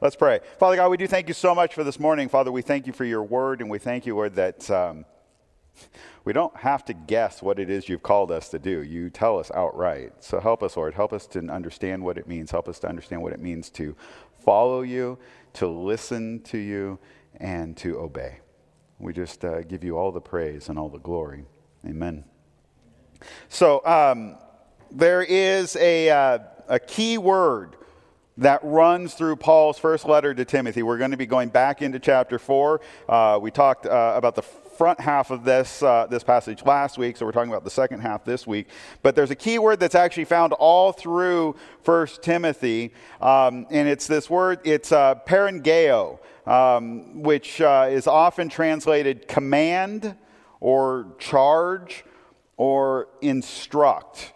Let's pray. Father God, we do thank you so much for this morning. Father, we thank you for your word, and we thank you, Lord, that we don't have to guess what it is you've called us to do. You tell us outright. So help us, Lord. Help us to understand what it means. Help us to understand what it means to follow you, to listen to you, and to obey. We just give you all the praise and all the glory. Amen. So there is a key word that runs through Paul's first letter to Timothy. We're going to be going back into chapter 4. We talked about the front half of this passage last week, so we're talking about the second half this week. But there's a key word that's actually found all through 1 Timothy, and it's this word, it's parengeo, which is often translated command or charge or instruct.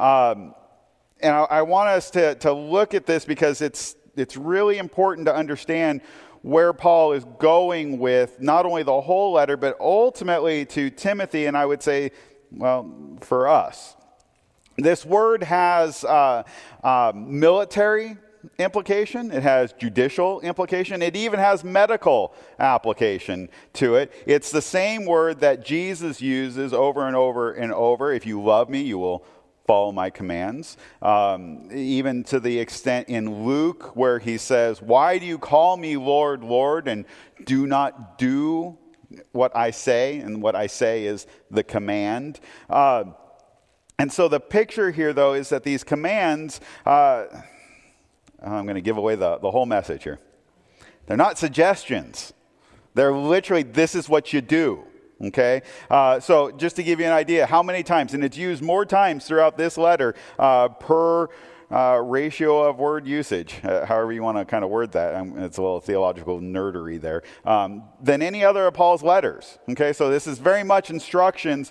And I want us to look at this because it's really important to understand where Paul is going with not only the whole letter, but ultimately to Timothy, and I would say, well, for us. This word has military implication. It has judicial implication. It even has medical application to it. It's the same word that Jesus uses over and over and over. If you love me, you will follow my commands. Even to the extent in Luke where he says, why do you call me Lord, Lord, and do not do what I say? And what I say is the command. And so the picture here, though, is that these commands, I'm going to give away the whole message here. They're not suggestions. They're literally, this is what you do. Okay, so just to give you an idea, how many times, and it's used more times throughout this letter per ratio of word usage, however you want to kind of word that. It's a little theological nerdery there, than any other of Paul's letters. Okay, so this is very much instructions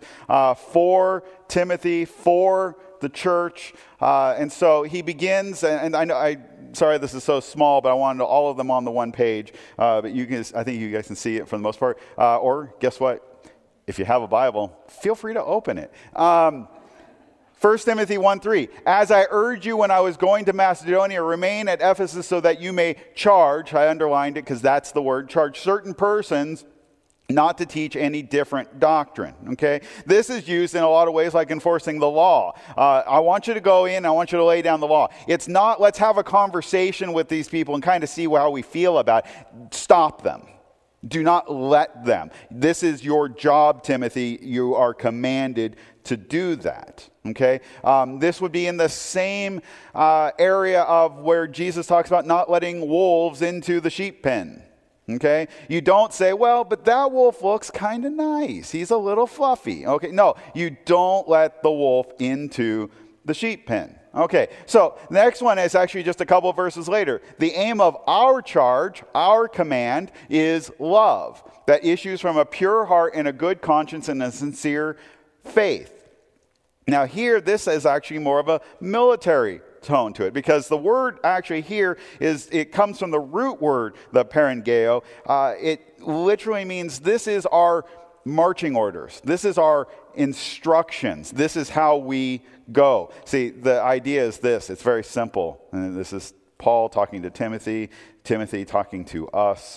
for Timothy, for the church, and so he begins, and sorry this is so small, but I wanted all of them on the one page, but I think you guys can see it for the most part, or guess what? If you have a Bible, feel free to open it. 1 Timothy 1:3, as I urged you when I was going to Macedonia, remain at Ephesus so that you may charge, I underlined it because that's the word, charge certain persons not to teach any different doctrine, okay? This is used in a lot of ways like enforcing the law. I want you to go in, I want you to lay down the law. It's not, let's have a conversation with these people and kind of see how we feel about it. Stop them. Do not let them. This is your job, Timothy. You are commanded to do that, okay? This would be in the same area of where Jesus talks about not letting wolves into the sheep pen. Okay, you don't say, well, but that wolf looks kind of nice. He's a little fluffy. Okay, no, you don't let the wolf into the sheep pen. Okay, so the next one is actually just a couple of verses later. The aim of our charge, our command, is love that issues from a pure heart and a good conscience and a sincere faith. Now here, this is actually more of a military tone to it, because the word actually here it comes from the root word, the parengeo. It literally means this is our marching orders. This is our instructions. This is how we go. See, the idea is this. It's very simple. And this is Paul talking to Timothy, Timothy talking to us.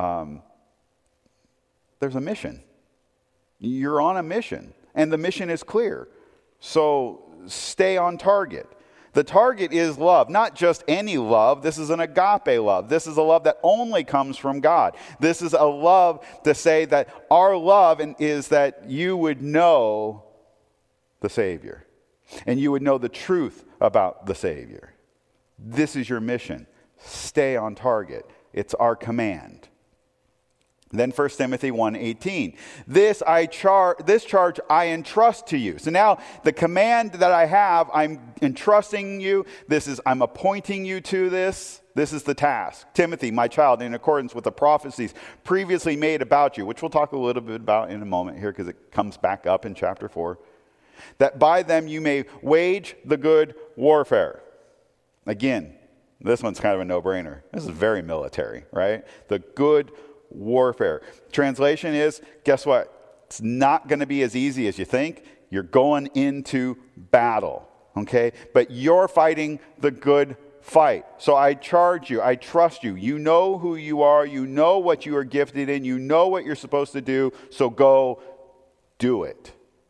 There's a mission. You're on a mission, and the mission is clear. So stay on target. The target is love, not just any love. This is an agape love. This is a love that only comes from God. This is a love to say that our love is that you would know the Savior and you would know the truth about the Savior. This is your mission. Stay on target. It's our command. Then 1 Timothy 1:18. This charge I entrust to you. So now the command that I have, I'm entrusting you. I'm appointing you to this. This is the task. Timothy, my child, in accordance with the prophecies previously made about you, which we'll talk a little bit about in a moment here because it comes back up in chapter 4, that by them you may wage the good warfare. Again, this one's kind of a no-brainer. This is very military, right? The good warfare. Translation is, guess what? It's not going to be as easy as you think. You're going into battle, okay? But you're fighting the good fight. So I charge you, I trust you. You know who you are, you know what you are gifted in, you know what you're supposed to do, so go do it.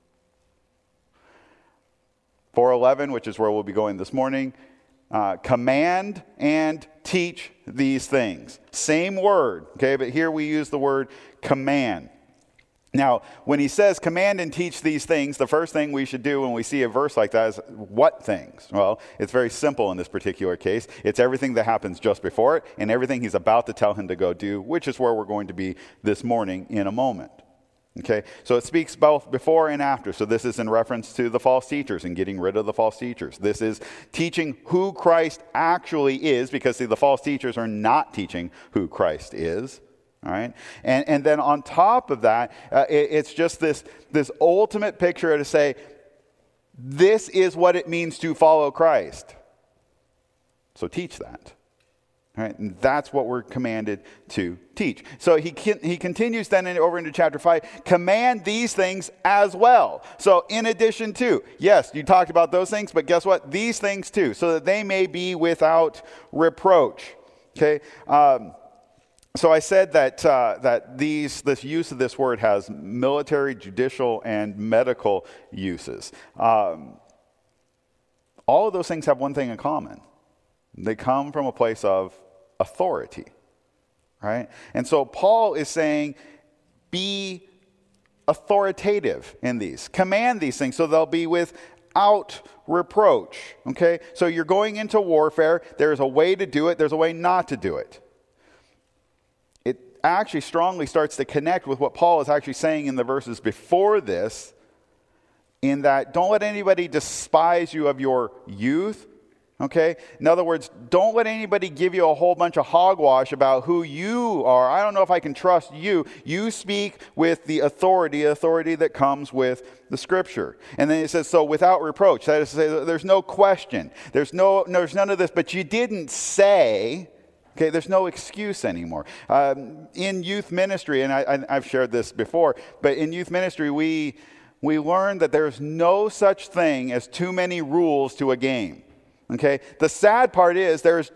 4:11, which is where we'll be going this morning, command and teach these things. Same word, okay, but here we use the word command. Now, when he says command and teach these things, the first thing we should do when we see a verse like that is what things? Well, it's very simple in this particular case. It's everything that happens just before it and everything he's about to tell him to go do, which is where we're going to be this morning in a moment. Okay, so it speaks both before and after. So this is in reference to the false teachers and getting rid of the false teachers. This is teaching who Christ actually is, because see, the false teachers are not teaching who Christ is. All right, and then on top of that, it's just this ultimate picture to say, this is what it means to follow Christ. So teach that. All right, and that's what we're commanded to teach. So he continues then over into chapter 5, command these things as well. So in addition to, yes, you talked about those things, but guess what? These things too, so that they may be without reproach. Okay. So I said that this use of this word has military, judicial, and medical uses. All of those things have one thing in common. They come from a place of authority, right? And so Paul is saying, be authoritative in these. Command these things so they'll be without reproach, okay? So you're going into warfare. There's a way to do it. There's a way not to do it. Actually strongly starts to connect with what Paul is actually saying in the verses before this, in that don't let anybody despise you of your youth, okay? In other words, don't let anybody give you a whole bunch of hogwash about who you are. I don't know if I can trust you. You speak with the authority that comes with the Scripture. And then it says, so without reproach. That is to say, there's no question. There's none of this, but you didn't say... Okay, there's no excuse anymore. In youth ministry, and I've shared this before, but in youth ministry, we learn that there's no such thing as too many rules to a game. Okay, the sad part is there's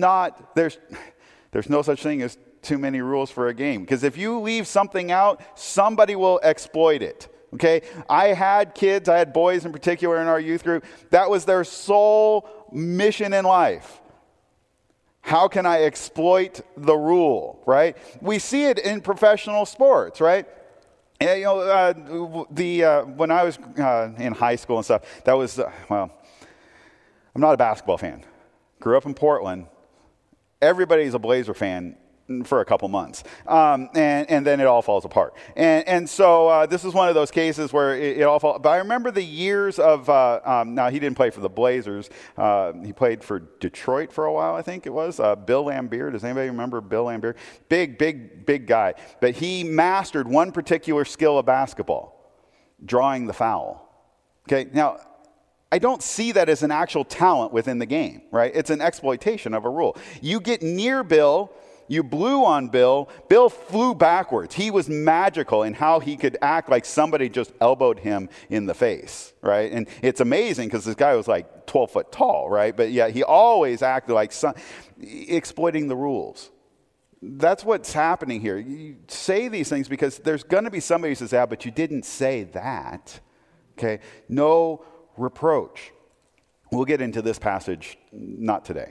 no such thing as too many rules for a game, because if you leave something out, somebody will exploit it. Okay, I had boys in particular in our youth group. That was their sole mission in life. How can I exploit the rule, right? We see it in professional sports, right? And, when I was in high school and stuff, that was, I'm not a basketball fan. Grew up in Portland. Everybody's a Blazer fan for a couple months. And then it all falls apart. And so this is one of those cases where it all falls. But I remember the years of, now he didn't play for the Blazers. He played for Detroit for a while, I think it was. Bill Laimbeer. Does anybody remember Bill Laimbeer? Big guy. But he mastered one particular skill of basketball, drawing the foul. Okay, now, I don't see that as an actual talent within the game, right? It's an exploitation of a rule. You get near Bill. You blew on Bill. Bill flew backwards. He was magical in how he could act like somebody just elbowed him in the face, right? And it's amazing because this guy was like 12 foot tall, right? But yeah, he always acted like exploiting the rules. That's what's happening here. You say these things because there's going to be somebody who says, yeah, but you didn't say that. Okay? No reproach. We'll get into this passage, not today.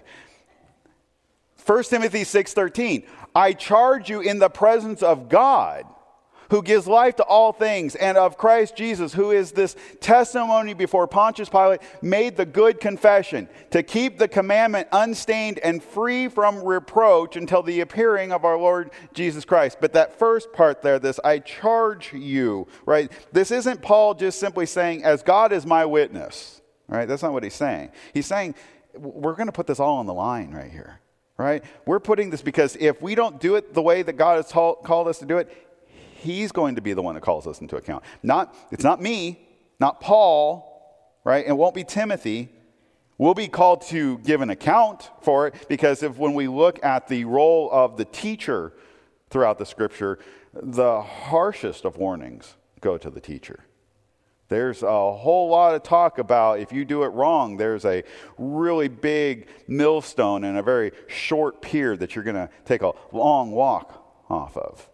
1 Timothy 6:13, I charge you in the presence of God, who gives life to all things, and of Christ Jesus, who is this testimony before Pontius Pilate, made the good confession, to keep the commandment unstained and free from reproach until the appearing of our Lord Jesus Christ. But that first part there, this I charge you, right? This isn't Paul just simply saying, as God is my witness, right? That's not what he's saying. He's saying, we're going to put this all on the line right here. Right? We're putting this because if we don't do it the way that God has called us to do it, he's going to be the one that calls us into account. It's not me, not Paul, right? It won't be Timothy. We'll be called to give an account for it because when we look at the role of the teacher throughout the Scripture, the harshest of warnings go to the teacher. There's a whole lot of talk about if you do it wrong, there's a really big millstone and a very short pier that you're going to take a long walk off of.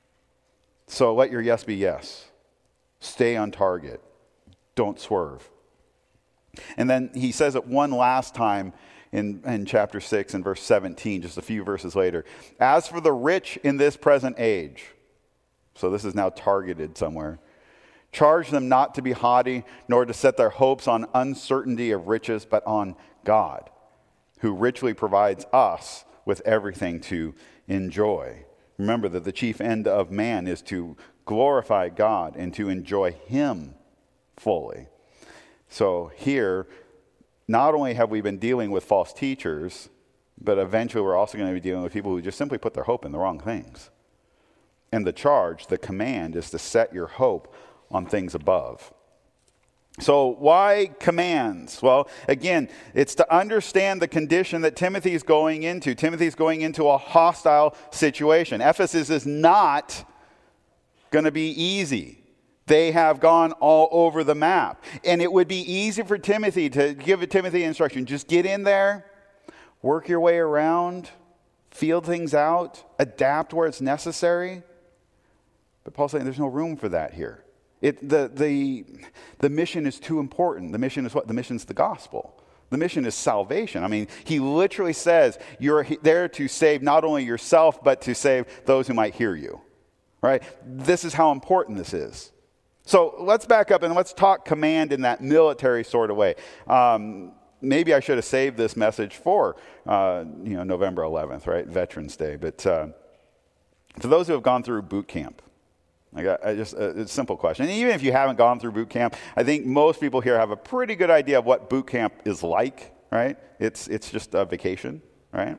So let your yes be yes. Stay on target. Don't swerve. And then he says it one last time in chapter 6 and verse 17, just a few verses later. As for the rich in this present age, so this is now targeted somewhere, charge them not to be haughty, nor to set their hopes on uncertainty of riches, but on God, who richly provides us with everything to enjoy. Remember that the chief end of man is to glorify God and to enjoy Him fully. So here, not only have we been dealing with false teachers, but eventually we're also going to be dealing with people who just simply put their hope in the wrong things. And the charge, the command, is to set your hope on things above. So why commands? Well, again, it's to understand the condition that Timothy is going into. Timothy is going into a hostile situation. Ephesus is not going to be easy. They have gone all over the map. And it would be easy for Timothy to give Timothy instruction. Just get in there, work your way around, feel things out, adapt where it's necessary. But Paul's saying there's no room for that here. The mission is too important. The mission is what? The mission is the gospel. The mission is salvation. I mean, he literally says you're there to save not only yourself, but to save those who might hear you. Right? This is how important this is. So let's back up and let's talk command in that military sort of way. Maybe I should have saved this message for November 11th, right? Veterans Day. But for those who have gone through boot camp, it's a simple question. And even if you haven't gone through boot camp, I think most people here have a pretty good idea of what boot camp is like, right? It's just a vacation, right?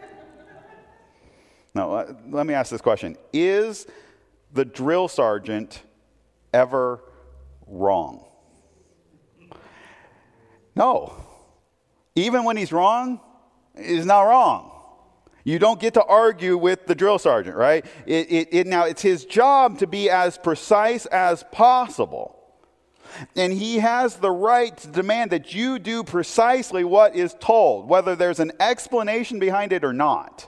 Now, let me ask this question. Is the drill sergeant ever wrong? No. Even when he's wrong, he's not wrong. You don't get to argue with the drill sergeant, right? Now, it's his job to be as precise as possible. And he has the right to demand that you do precisely what is told, whether there's an explanation behind it or not.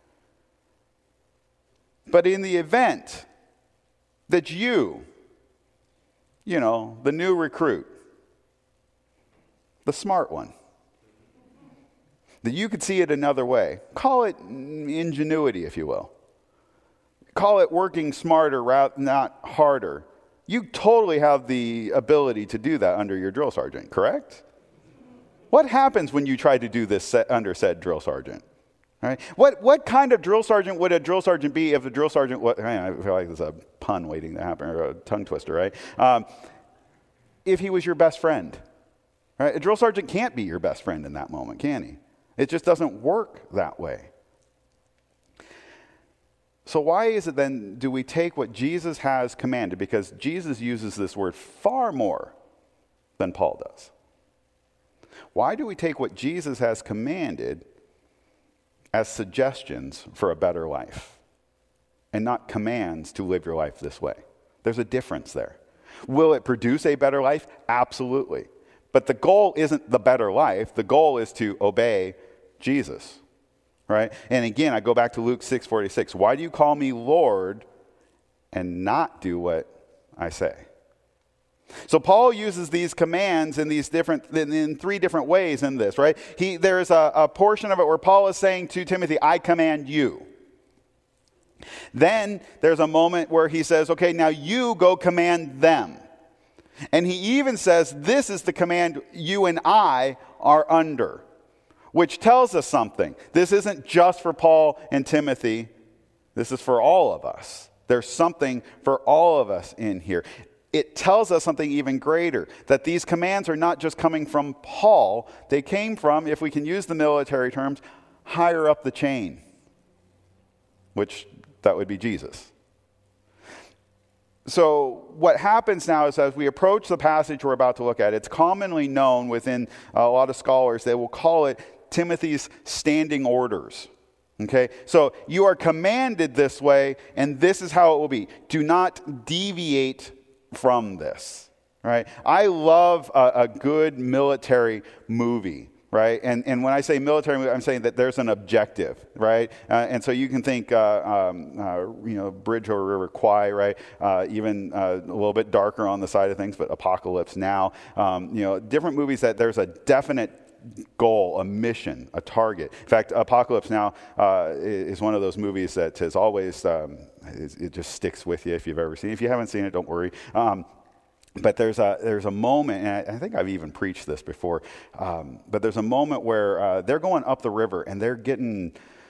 But in the event that the new recruit, the smart one, that you could see it another way. Call it ingenuity, if you will. Call it working smarter, not harder. You totally have the ability to do that under your drill sergeant, correct? What happens when you try to do this under said drill sergeant? Right? What kind of drill sergeant would a drill sergeant be if a drill sergeant was, I feel like there's a pun waiting to happen, or a tongue twister, right? If he was your best friend. Right? A drill sergeant can't be your best friend in that moment, can he? It just doesn't work that way. So why is it then do we take what Jesus has commanded? Because Jesus uses this word far more than Paul does. Why do we take what Jesus has commanded as suggestions for a better life and not commands to live your life this way? There's a difference there. Will it produce a better life? Absolutely. But the goal isn't the better life. The goal is to obey Jesus, right? And again, I go back to Luke 6:46. Why do you call me Lord and not do what I say? So Paul uses these commands in three different ways in this, right? There's a portion of it where Paul is saying to Timothy, I command you. Then there's a moment where he says, okay, now you go command them. And he even says, this is the command you and I are under, which tells us something. This isn't just for Paul and Timothy. This is for all of us. There's something for all of us in here. It tells us something even greater, that these commands are not just coming from Paul. They came from, if we can use the military terms, higher up the chain, which that would be Jesus. So what happens now is as we approach the passage we're about to look at, it's commonly known within a lot of scholars, they will call it Timothy's standing orders. Okay, so you are commanded this way, and this is how it will be. Do not deviate from this. right? I love a good military movie, right? And when I say military movie, I'm saying that there's an objective, right? And so you can think, Bridge Over River Kwai, right? Even a little bit darker on the side of things, but Apocalypse Now. Different movies that there's a definite goal, a mission, a target. In fact, Apocalypse Now is one of those movies that has always, it just sticks with you if you've ever seen it. If you haven't seen it, don't worry. But there's a moment, and I think I've even preached this before, but there's a moment where they're going up the river and they're getting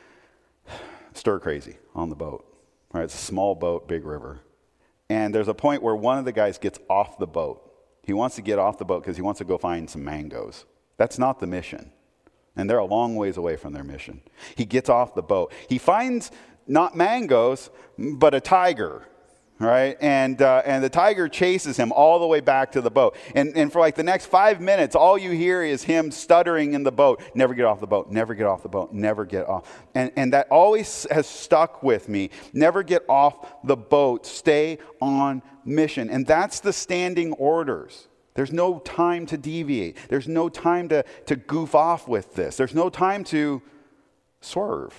stir crazy on the boat. Right? It's a small boat, big river. And there's a point where one of the guys gets off the boat. He wants to get off the boat because he wants to go find some mangoes. That's not the mission. And they're a long ways away from their mission. He gets off the boat. He finds not mangoes, but a tiger. Right? And the tiger chases him all the way back to the boat. And for like the next 5 minutes, all you hear is him stuttering in the boat. Never get off the boat, never get off the boat, never get off. And that always has stuck with me. Never get off the boat. Stay on mission. And that's the standing orders. There's no time to deviate. There's no time to goof off with this. There's no time to swerve.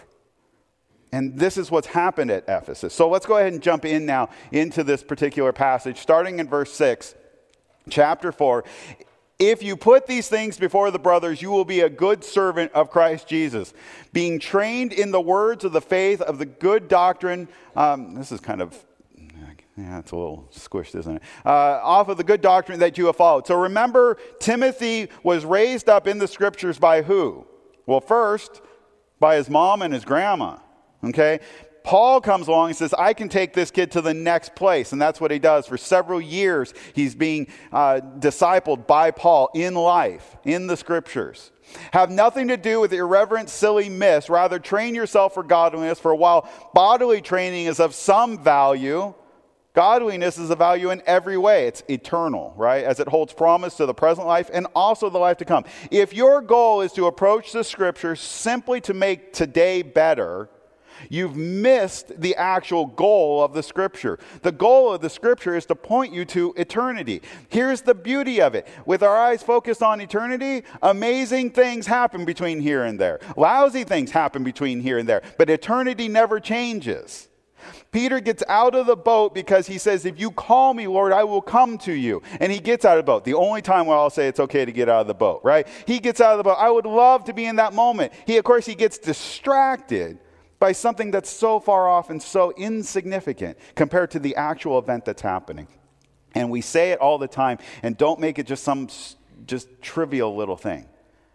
And this is what's happened at Ephesus. So let's go ahead and jump in now into this particular passage, starting in verse 6, chapter 4. If you put these things before the brothers, you will be a good servant of Christ Jesus, being trained in the words of the faith of the good doctrine. This is kind of, it's a little squished, isn't it? Off of the good doctrine that you have followed. So remember, Timothy was raised up in the scriptures by who? Well, first, by his mom and his grandma. Okay? Paul comes along and says, I can take this kid to the next place. And that's what he does. For several years, he's being discipled by Paul in life, in the scriptures. Have nothing to do with irreverent, silly myths. Rather, train yourself for godliness. For while bodily training is of some value, godliness is a value in every way. It's eternal, right? As it holds promise to the present life and also the life to come. If your goal is to approach the scriptures simply to make today better, you've missed the actual goal of the scripture. The goal of the scripture is to point you to eternity. Here's the beauty of it. With our eyes focused on eternity, amazing things happen between here and there. Lousy things happen between here and there. But eternity never changes. Peter gets out of the boat because he says, if you call me, Lord, I will come to you. And he gets out of the boat. The only time where I'll say it's okay to get out of the boat, right? He gets out of the boat. I would love to be in that moment. Of course, he gets distracted by something that's so far off and so insignificant compared to the actual event that's happening. And we say it all the time, and don't make it just some just trivial little thing.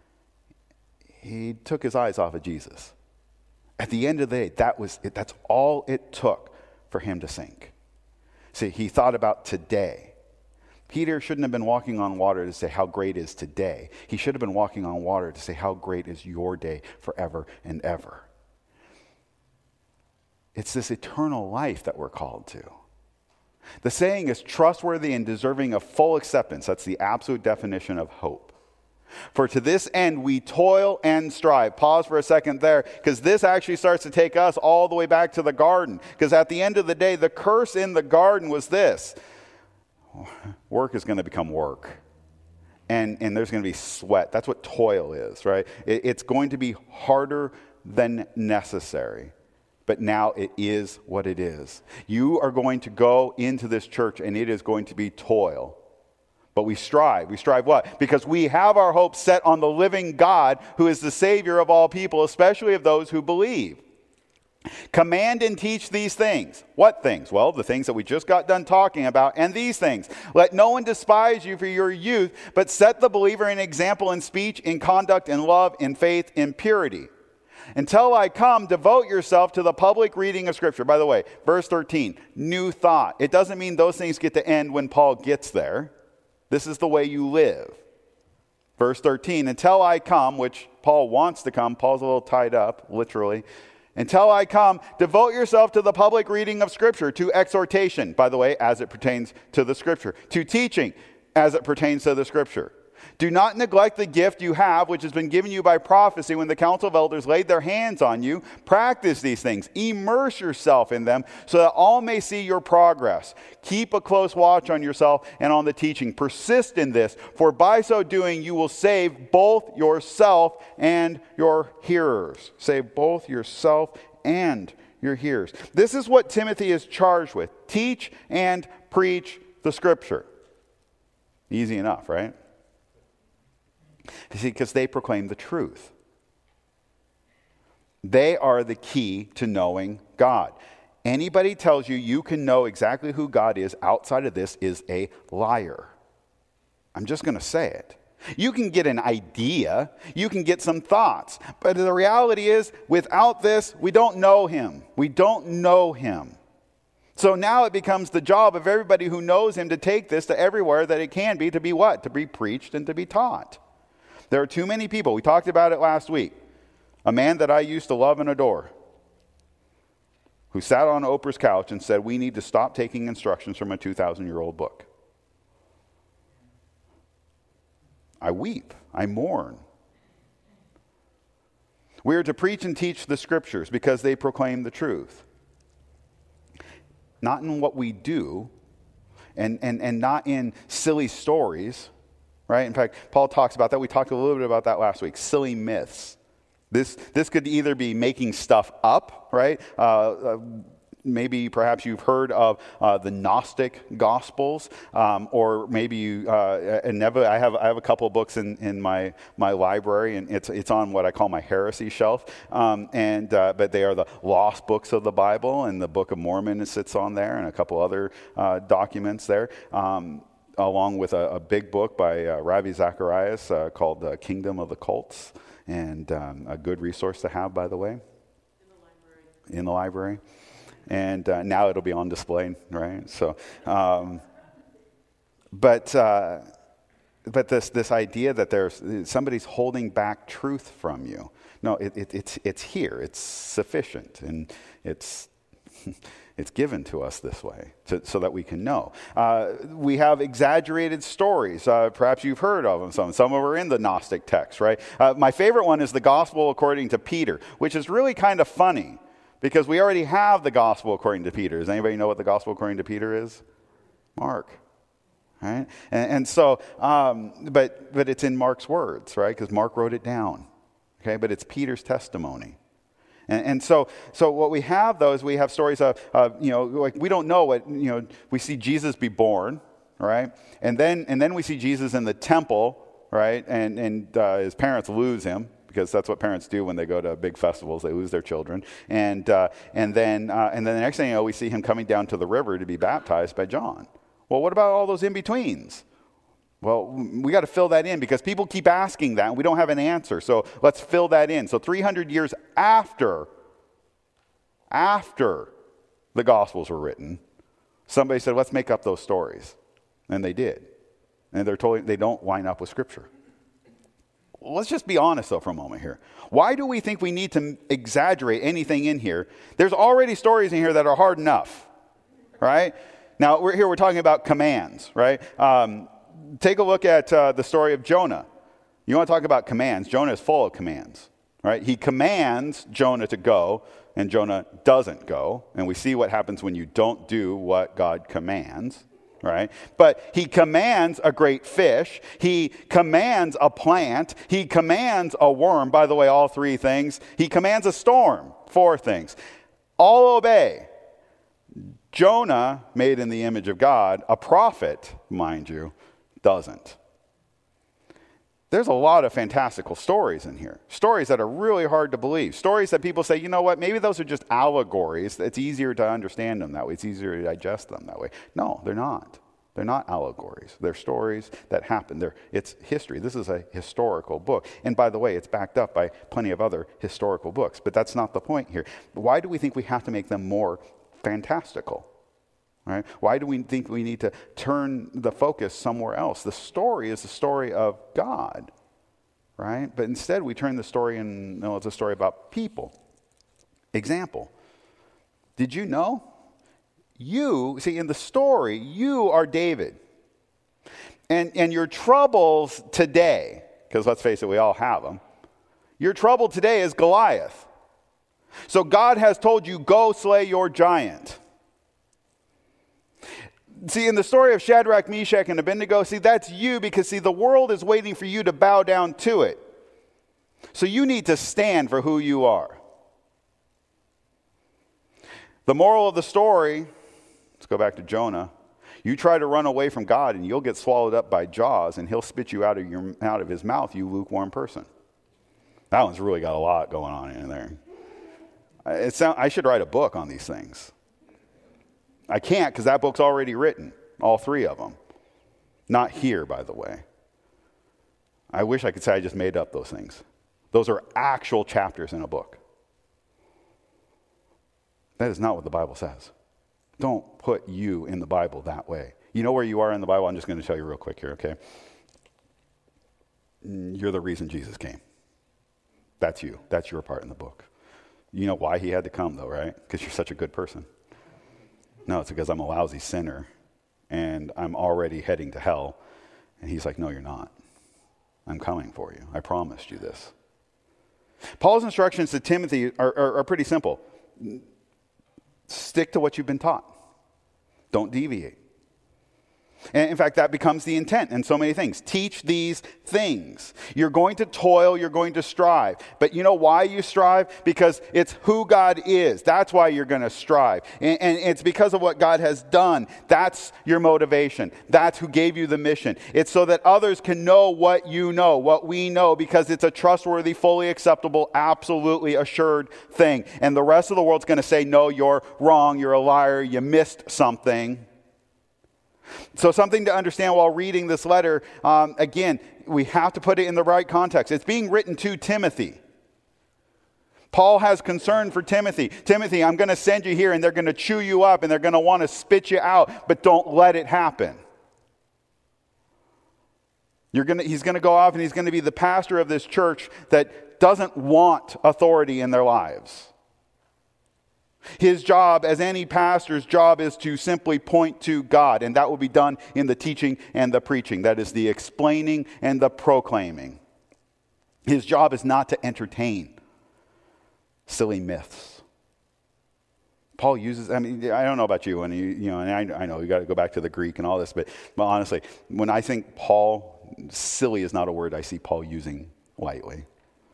He took his eyes off of Jesus. At the end of the day, that's all it took for him to sink. See, he thought about today. Peter shouldn't have been walking on water to say how great is today. He should have been walking on water to say how great is your day forever and ever. It's this eternal life that we're called to. The saying is trustworthy and deserving of full acceptance. That's the absolute definition of hope. For to this end we toil and strive. Pause for a second there, because this actually starts to take us all the way back to the garden. Because at the end of the day, the curse in the garden was this. Work is going to become work. And there's going to be sweat. That's what toil is, right? It's going to be harder than necessary. But now it is what it is. You are going to go into this church and it is going to be toil. But we strive. We strive what? Because we have our hope set on the living God who is the Savior of all people, especially of those who believe. Command and teach these things. What things? Well, the things that we just got done talking about, and these things. Let no one despise you for your youth, but set the believer an example in speech, in conduct, in love, in faith, in purity. Until I come, devote yourself to the public reading of Scripture. By the way, verse 13, new thought. It doesn't mean those things get to end when Paul gets there. This is the way you live. Verse 13, until I come, which Paul wants to come. Paul's a little tied up, literally. Until I come, devote yourself to the public reading of Scripture, to exhortation, by the way, as it pertains to the Scripture, to teaching, as it pertains to the Scripture. Do not neglect the gift you have, which has been given you by prophecy when the council of elders laid their hands on you. Practice these things. Immerse yourself in them so that all may see your progress. Keep a close watch on yourself and on the teaching. Persist in this, for by so doing you will save both yourself and your hearers. Save both yourself and your hearers. This is what Timothy is charged with. Teach and preach the Scripture. Easy enough, right? You see, because they proclaim the truth. They are the key to knowing God. Anybody tells you you can know exactly who God is outside of this is a liar. I'm just going to say it. You can get an idea, you can get some thoughts, but the reality is, without this, we don't know him. We don't know him. So now it becomes the job of everybody who knows him to take this to everywhere that it can be, to be what? To be preached and to be taught. There are too many people. We talked about it last week. A man that I used to love and adore, who sat on Oprah's couch and said, we need to stop taking instructions from a 2,000-year-old book. I weep. I mourn. We are to preach and teach the Scriptures because they proclaim the truth. Not in what we do and not in silly stories. Right? In fact, Paul talks about that. We talked a little bit about that last week. Silly myths. This could either be making stuff up, right? Maybe perhaps you've heard of the Gnostic Gospels, or maybe you. I have a couple of books in my library, and it's on what I call my heresy shelf. But they are the lost books of the Bible, and the Book of Mormon sits on there, and a couple other documents there. Along with a big book by Ravi Zacharias called Kingdom of the Cults, and a good resource to have, by the way. In the library. And now it'll be on display, right? So, but this idea that somebody's holding back truth from you. No, it's here. It's sufficient, and it's given to us this way so that we can know. We have exaggerated stories. Perhaps you've heard of them. Some of them are in the Gnostic text, right? My favorite one is the Gospel according to Peter, which is really kind of funny because we already have the Gospel according to Peter. Does anybody know what the Gospel according to Peter is? Mark. Right? And so, but it's in Mark's words, right? Because Mark wrote it down. Okay, but it's Peter's testimony. And so what we have, though, is we have stories of like we don't know what, we see Jesus be born, right? And then we see Jesus in the temple, right? And his parents lose him, because that's what parents do when they go to big festivals. They lose their children. And then the next thing you know, we see him coming down to the river to be baptized by John. Well, what about all those in-betweens? Well, we got to fill that in because people keep asking that and we don't have an answer. So let's fill that in. So 300 years after the Gospels were written, somebody said, let's make up those stories. And they did. And they're told they don't line up with Scripture. Let's just be honest, though, for a moment here. Why do we think we need to exaggerate anything in here? There's already stories in here that are hard enough, right? Now, we're talking about commands, right? Take a look at the story of Jonah. You want to talk about commands. Jonah is full of commands, right? He commands Jonah to go, and Jonah doesn't go. And we see what happens when you don't do what God commands, right? But he commands a great fish. He commands a plant. He commands a worm. By the way, all three things. He commands a storm. 4 things. All obey. Jonah, made in the image of God, a prophet, mind you, doesn't. There's a lot of fantastical stories in here. Stories that are really hard to believe. Stories that people say, you know what, maybe those are just allegories. It's easier to understand them that way. It's easier to digest them that way. No, they're not. They're not allegories. They're stories that happen. It's history. This is a historical book. And by the way, it's backed up by plenty of other historical books. But that's not the point here. Why do we think we have to make them more fantastical? Right? Why do we think we need to turn the focus somewhere else? The story is the story of God, right? But instead we turn the story it's a story about people. Example. Did you know? In the story, you are David. And your troubles today, because let's face it, we all have them. Your trouble today is Goliath. So God has told you, go slay your giant. See, in the story of Shadrach, Meshach, and Abednego, see, that's you because, see, the world is waiting for you to bow down to it. So you need to stand for who you are. The moral of the story, let's go back to Jonah. You try to run away from God and you'll get swallowed up by jaws and he'll spit you out of his mouth, you lukewarm person. That one's really got a lot going on in there. I should write a book on these things. I can't because that book's already written, all three of them. Not here, by the way. I wish I could say I just made up those things. Those are actual chapters in a book. That is not what the Bible says. Don't put you in the Bible that way. You know where you are in the Bible? I'm just going to tell you real quick here, okay? You're the reason Jesus came. That's you. That's your part in the book. You know why he had to come, though, right? Because you're such a good person. No, it's because I'm a lousy sinner, and I'm already heading to hell. And he's like, no, you're not. I'm coming for you. I promised you this. Paul's instructions to Timothy are pretty simple. Stick to what you've been taught. Don't deviate. And in fact, that becomes the intent in so many things. Teach these things. You're going to toil, you're going to strive. But you know why you strive? Because it's who God is. That's why you're going to strive. And it's because of what God has done. That's your motivation. That's who gave you the mission. It's so that others can know what you know, what we know, because it's a trustworthy, fully acceptable, absolutely assured thing. And the rest of the world's going to say, no, you're wrong, you're a liar, you missed something. So something to understand while reading this letter, again, we have to put it in the right context. It's being written to Timothy. Paul has concern for Timothy. Timothy, I'm going to send you here and they're going to chew you up and they're going to want to spit you out, but don't let it happen. He's going to go off and he's going to be the pastor of this church that doesn't want authority in their lives. His job, as any pastor's job, is to simply point to God, and that will be done in the teaching and the preaching. That is the explaining and the proclaiming. His job is not to entertain silly myths. Paul uses, I don't know about you, and I know you got to go back to the Greek and all this, but honestly, when I think Paul, silly is not a word I see Paul using lightly.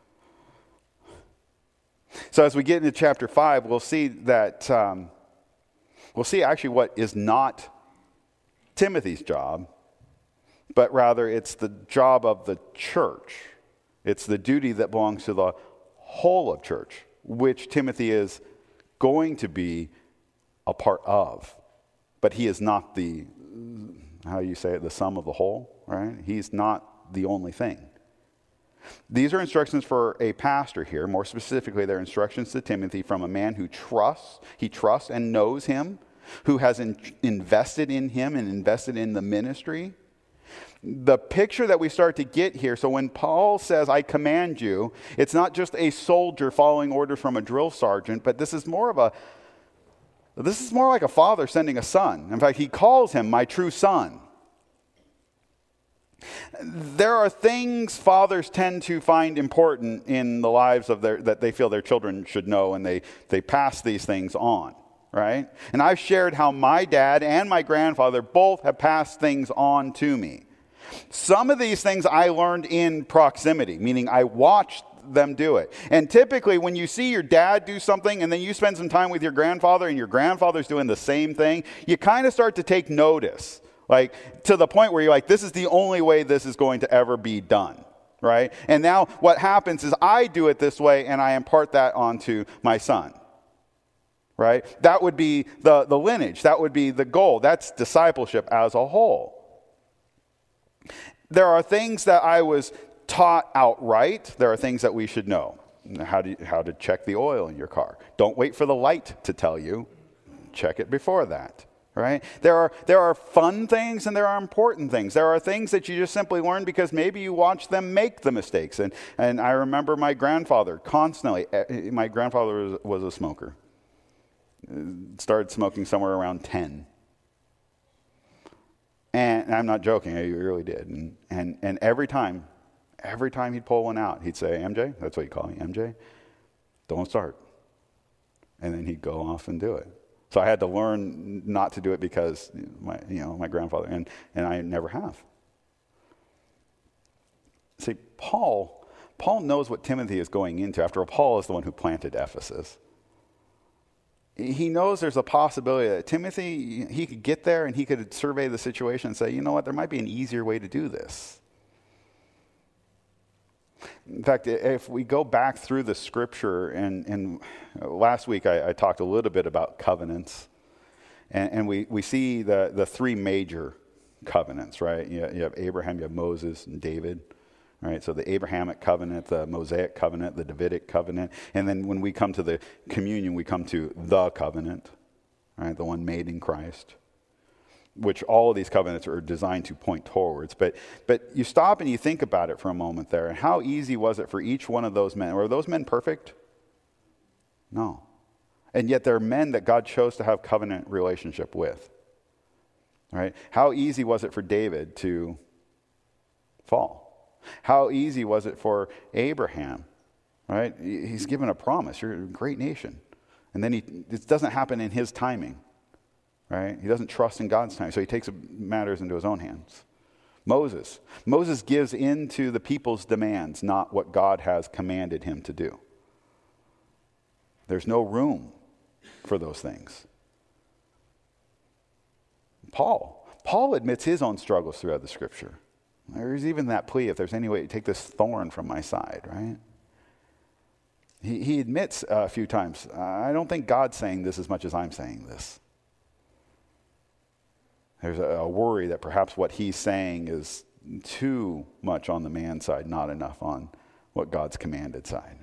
So as we get into chapter 5, we'll see that, we'll see actually what is not Timothy's job, but rather it's the job of the church. It's the duty that belongs to the whole of church, which Timothy is going to be a part of. But he is not the, how you say it, the sum of the whole, right? He's not the only thing. These are instructions for a pastor here. More specifically, they're instructions to Timothy from a man who trusts and knows him, who has invested in him and invested in the ministry. The picture that we start to get here, so when Paul says, I command you, it's not just a soldier following orders from a drill sergeant, but this is more like a father sending a son. In fact, he calls him my true son. There are things fathers tend to find important in the lives of that they feel their children should know, and they pass these things on, right? And I've shared how my dad and my grandfather both have passed things on to me. Some of these things I learned in proximity, meaning I watched them do it. And typically when you see your dad do something and then you spend some time with your grandfather and your grandfather's doing the same thing, you kind of start to take notice. Like, to the point where you're like, this is the only way this is going to ever be done, right? And now what happens is I do it this way and I impart that onto my son, right? That would be the lineage. That would be the goal. That's discipleship as a whole. There are things that I was taught outright. There are things that we should know. How to check the oil in your car. Don't wait for the light to tell you. Check it before that. Right? There are fun things and there are important things. There are things that you just simply learn because maybe you watch them make the mistakes. And I remember my grandfather constantly, my grandfather was a smoker. Started smoking somewhere around 10. And I'm not joking, he really did. And every time he'd pull one out, he'd say, MJ, that's what you call me, MJ, don't start. And then he'd go off and do it. So I had to learn not to do it because my grandfather, and I never have. See, Paul knows what Timothy is going into. After all, Paul is the one who planted Ephesus. He knows there's a possibility that Timothy, he could get there and he could survey the situation and say, you know what, there might be an easier way to do this. In fact, if we go back through the scripture, and last week I talked a little bit about covenants, and we see the three major covenants, right? You have Abraham, you have Moses, and David. Right, so the Abrahamic covenant, the Mosaic covenant, the Davidic covenant, and then when we come to the communion, we come to the covenant, right, the one made in Christ, which all of these covenants are designed to point towards. But you stop and you think about it for a moment there, and how easy was it for each one of those men? Were those men perfect? No. And yet they're men that God chose to have covenant relationship with. Right? How easy was it for David to fall? How easy was it for Abraham, right? He's given a promise. You're a great nation. And then it doesn't happen in his timing, right? He doesn't trust in God's time, so he takes matters into his own hands. Moses gives in to the people's demands, not what God has commanded him to do. There's no room for those things. Paul admits his own struggles throughout the scripture. There's even that plea, if there's any way to take this thorn from my side, right? He admits a few times, I don't think God's saying this as much as I'm saying this. There's a worry that perhaps what he's saying is too much on the man's side, not enough on what God's commanded side.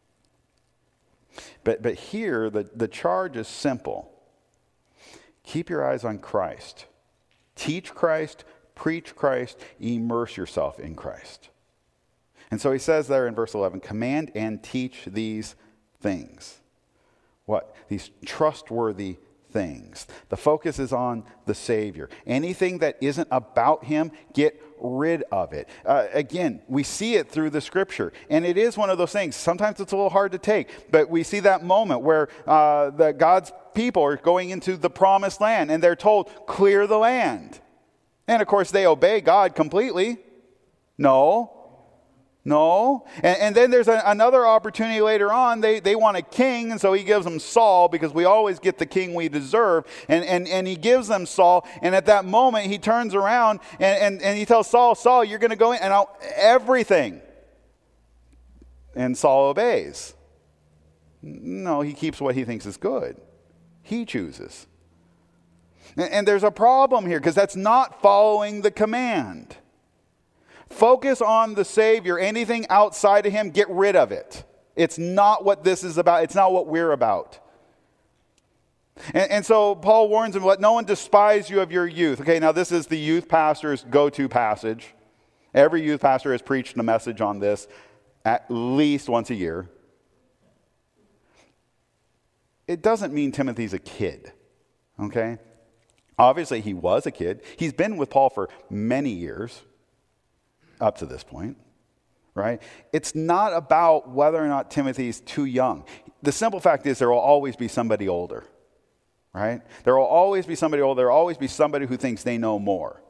But here, the charge is simple. Keep your eyes on Christ. Teach Christ, preach Christ, immerse yourself in Christ. And so he says there in verse 11, command and teach these things. What? These trustworthy things. The focus is on the Savior. Anything that isn't about him, get rid of it. Again, we see it through the scripture. And it is one of those things. Sometimes it's a little hard to take. But we see that moment where God's people are going into the promised land. And they're told, clear the land. And of course, they obey God completely. No. And then there's another opportunity later on. They want a king, and so he gives them Saul, because we always get the king we deserve. And he gives them Saul. And at that moment, he turns around and he tells Saul, you're going to go in and everything. And Saul obeys. No, he keeps what he thinks is good. He chooses. And there's a problem here, because that's not following the command. Focus on the Savior. Anything outside of him, get rid of it. It's not what this is about. It's not what we're about. And so Paul warns him, let no one despise you of your youth. Okay, now this is the youth pastor's go-to passage. Every youth pastor has preached a message on this at least once a year. It doesn't mean Timothy's a kid, okay? Obviously, he was a kid. He's been with Paul for many years up to this point, right? It's not about whether or not Timothy's too young. The simple fact is there will always be somebody older, right? There will always be somebody older. There will always be somebody who thinks they know more.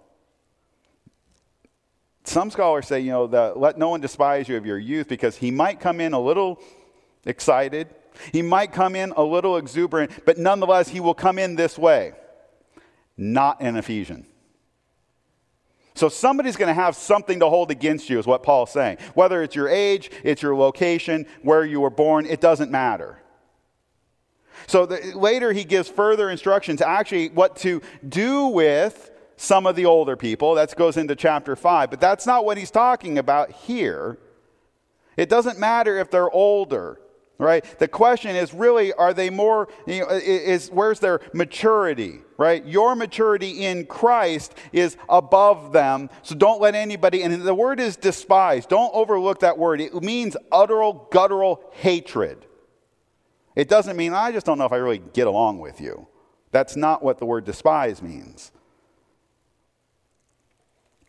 Some scholars say, let no one despise you of your youth, because he might come in a little excited. He might come in a little exuberant, but nonetheless, he will come in this way. Not an Ephesian. So somebody's going to have something to hold against you, is what Paul's saying. Whether it's your age, it's your location, where you were born, it doesn't matter. So later he gives further instructions, actually what to do with some of the older people. That goes into chapter 5. But that's not what he's talking about here. It doesn't matter if they're older. Right? The question is really, are they more, where's their maturity, right? Your maturity in Christ is above them. So don't let anybody, and the word is despise. Don't overlook that word. It means guttural hatred. It doesn't mean, I just don't know if I really get along with you. That's not what the word despise means.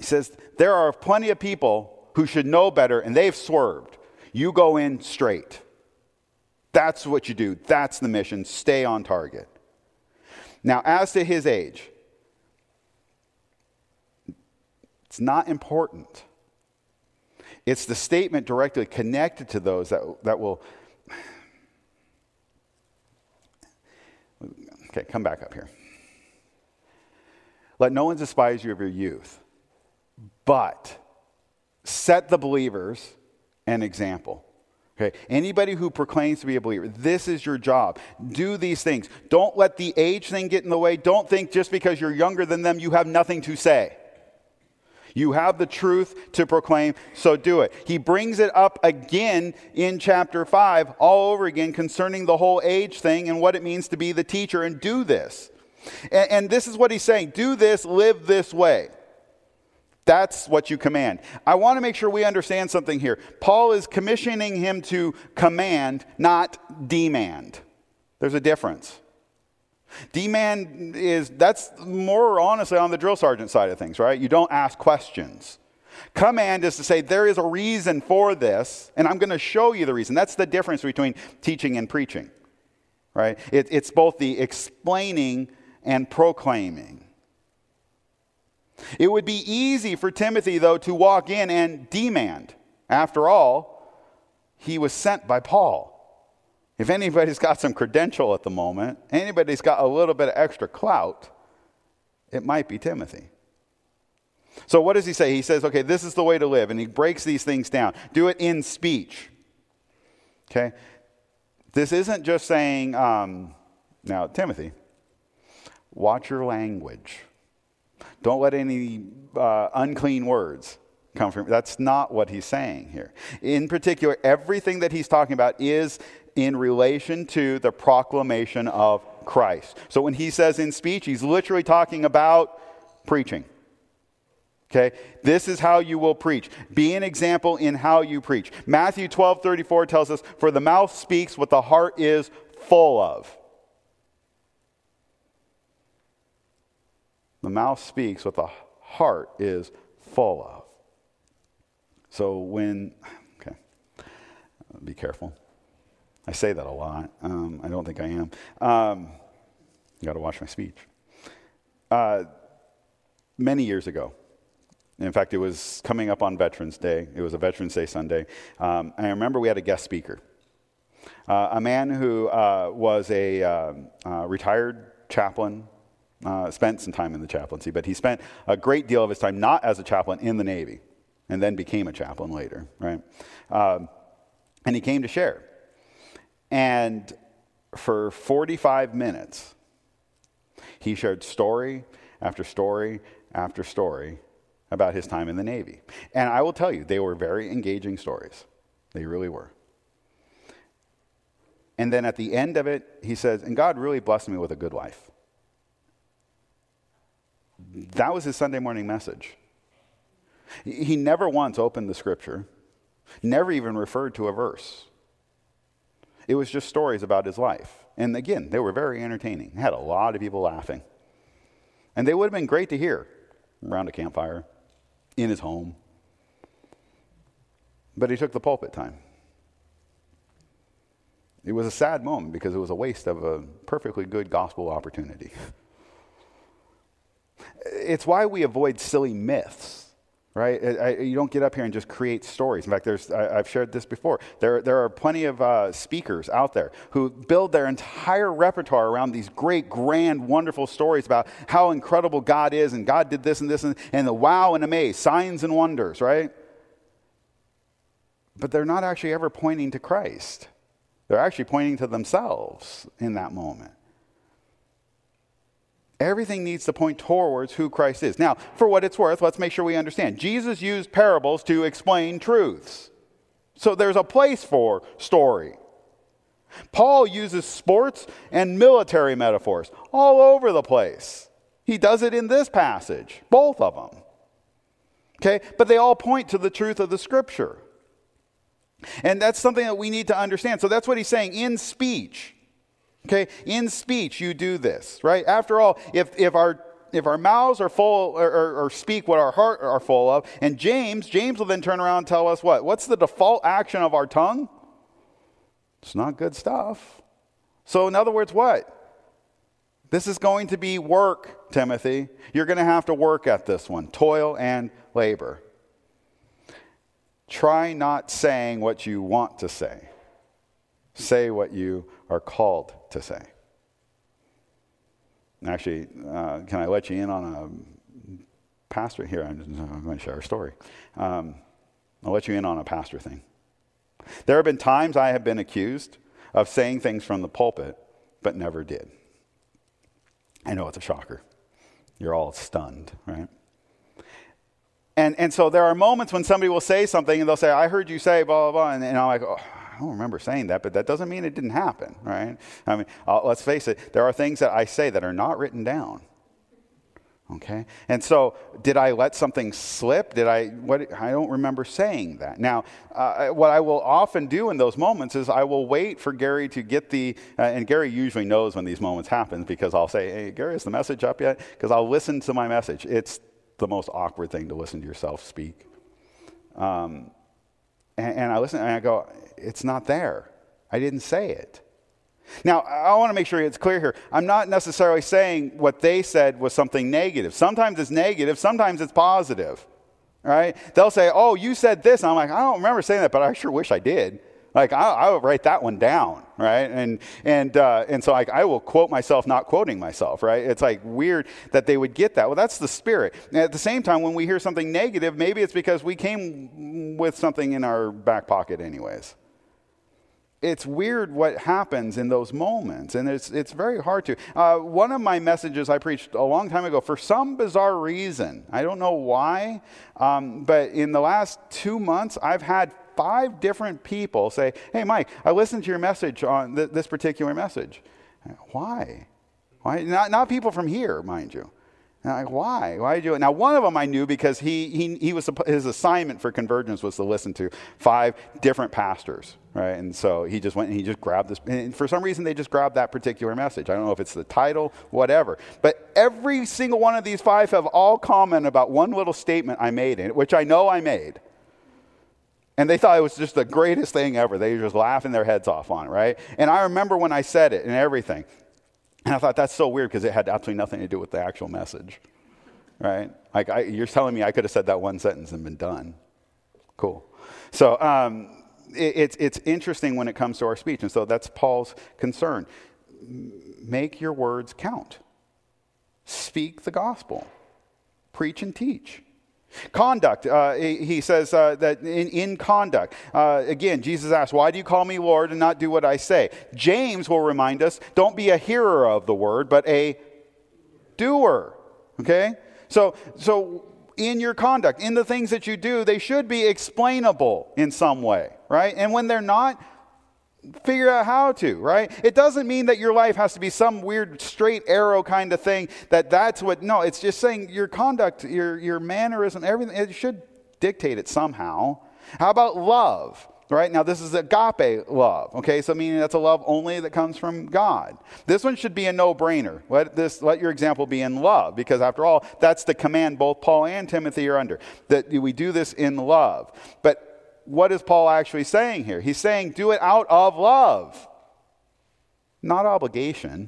He says, there are plenty of people who should know better, and they've swerved. You go in straight. That's what you do. That's the mission. Stay on target. Now, as to his age, it's not important. It's the statement directly connected to those that will... Okay, come back up here. Let no one despise you of your youth, but set the believers an example. Okay, anybody who proclaims to be a believer, this is your job. Do these things. Don't let the age thing get in the way. Don't think just because you're younger than them, you have nothing to say. You have the truth to proclaim, so do it. He brings it up again in chapter 5, all over again, concerning the whole age thing and what it means to be the teacher and do this. And this is what he's saying. Do this, live this way. That's what you command. I want to make sure we understand something here. Paul is commissioning him to command, not demand. There's a difference. Demand that's more honestly on the drill sergeant side of things, right? You don't ask questions. Command is to say there is a reason for this, and I'm going to show you the reason. That's the difference between teaching and preaching, right? It's both the explaining and proclaiming. It would be easy for Timothy, though, to walk in and demand. After all, he was sent by Paul. If anybody's got some credential at the moment, anybody's got a little bit of extra clout, it might be Timothy. So what does he say? He says, okay, this is the way to live, and he breaks these things down. Do it in speech. Okay? This isn't just saying, now, Timothy, watch your language. Don't let any unclean words come from. That's not what he's saying here. In particular, everything that he's talking about is in relation to the proclamation of Christ. So when he says in speech, he's literally talking about preaching. Okay? This is how you will preach. Be an example in how you preach. Matthew 12:34 tells us, for the mouth speaks what the heart is full of. The mouth speaks what the heart is full of. So okay, be careful. I say that a lot. I don't think I am. Got to watch my speech. Many years ago, in fact, it was coming up on Veterans Day. It was a Veterans Day Sunday. I remember we had a guest speaker, a man who was a retired chaplain. Spent some time in the chaplaincy, but he spent a great deal of his time not as a chaplain in the Navy, and then became a chaplain later, right? And he came to share. And for 45 minutes, he shared story after story after story about his time in the Navy. And I will tell you, they were very engaging stories. They really were. And then at the end of it, he says, and God really blessed me with a good wife. That was his Sunday morning message. He never once opened the scripture, never even referred to a verse. It was just stories about his life. And again, they were very entertaining. Had a lot of people laughing. And they would have been great to hear around a campfire, in his home. But he took the pulpit time. It was a sad moment because it was a waste of a perfectly good gospel opportunity. It's why we avoid silly myths, right? You don't get up here and just create stories. In fact, I've shared this before. There are plenty of speakers out there who build their entire repertoire around these great, grand, wonderful stories about how incredible God is, and God did this and this, and the wow and amaze, signs and wonders, right? But they're not actually ever pointing to Christ. They're actually pointing to themselves in that moment. Everything needs to point towards who Christ is. Now, for what it's worth, let's make sure we understand. Jesus used parables to explain truths. So there's a place for story. Paul uses sports and military metaphors all over the place. He does it in this passage, both of them. Okay? But they all point to the truth of the Scripture. And that's something that we need to understand. So that's what he's saying in speech. Okay, in speech you do this, right? After all, if our our mouths are full or speak what our heart are full of, and James will then turn around and tell us what? What's the default action of our tongue? It's not good stuff. So in other words, what? This is going to be work, Timothy. You're going to have to work at this one. Toil and labor. Try not saying what you want to say. Say what you are called to say. Actually, can I let you in on a pastor here? I'm going to share a story. I'll let you in on a pastor thing. There have been times I have been accused of saying things from the pulpit, but never did. I know it's a shocker. You're all stunned, right? And so there are moments when somebody will say something and they'll say, I heard you say blah, blah, blah. And I'm like, oh, I don't remember saying that, but that doesn't mean it didn't happen, right? I mean, let's face it, there are things that I say that are not written down. Okay? And so did I let something slip? I don't remember saying that. Now, what I will often do in those moments is I will wait for Gary to get and Gary usually knows when these moments happen because I'll say, hey, Gary, is the message up yet? Because I'll listen to my message. It's the most awkward thing to listen to yourself speak. And I listen and I go, it's not there. I didn't say it. Now, I want to make sure it's clear here. I'm not necessarily saying what they said was something negative. Sometimes it's negative. Sometimes it's positive. Right? They'll say, oh, you said this. And I'm like, I don't remember saying that, but I sure wish I did. Like, I would write that one down, right? And so I will quote myself not quoting myself, right? It's like weird that they would get that. Well, that's the spirit. And at the same time, when we hear something negative, maybe it's because we came with something in our back pocket anyways. It's weird what happens in those moments, and it's very hard to. One of my messages I preached a long time ago, for some bizarre reason, I don't know why, but in the last 2 months, I've had 5 different people say, hey, Mike, I listened to your message on this particular message. Why? Not people from here, mind you. And I'm like, why? Why did you? Now, one of them I knew because he was his assignment for Convergence was to listen to 5 different pastors, right? And so he just went and he just grabbed this. And for some reason, they just grabbed that particular message. I don't know if it's the title, whatever. But every single one of these 5 have all commented about one little statement I made in it, which I know I made. And they thought it was just the greatest thing ever. They were just laughing their heads off on it, right? And I remember when I said it and everything. And I thought, that's so weird because it had absolutely nothing to do with the actual message, right? Like, you're telling me I could have said that one sentence and been done. Cool. So it's interesting when it comes to our speech. And so that's Paul's concern. Make your words count. Speak the gospel. Preach and teach. Conduct, he says that in conduct, again, Jesus asked, why do you call me Lord and not do what I say? James will remind us, don't be a hearer of the word, but a doer, okay? So in your conduct, in the things that you do, they should be explainable in some way, right? And when they're not, figure out how to, right? It doesn't mean that your life has to be some weird straight arrow kind of thing that's what, no, it's just saying your conduct, your mannerism, everything, it should dictate it somehow. How about love, right? Now this is agape love, okay? So meaning that's a love only that comes from God. This one should be a no-brainer. Let your example be in love, because after all, that's the command both Paul and Timothy are under, that we do this in love. But what is Paul actually saying here? He's saying do it out of love, not obligation.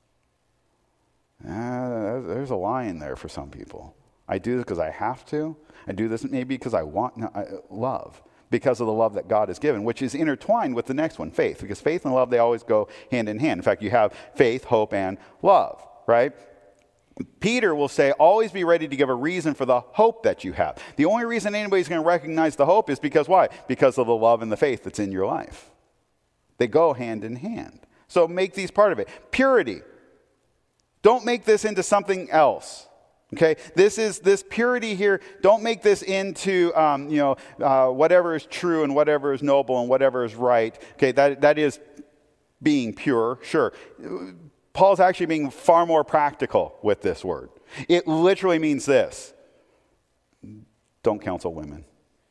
There's a line there for some people. I do this because I have to. I do this maybe because I want. No, love, because of the love that God has given, which is intertwined with the next one, faith. Because faith and love, they always go hand in hand. In fact, you have faith, hope, and love, right? Peter will say, always be ready to give a reason for the hope that you have. The only reason anybody's going to recognize the hope is because why? Because of the love and the faith that's in your life. They go hand in hand. So make these part of it. Purity. Don't make this into something else. Okay, this purity here. Don't make this into whatever is true and whatever is noble and whatever is right. Okay, that is being pure. Sure. Paul's actually being far more practical with this word. It literally means this. Don't counsel women.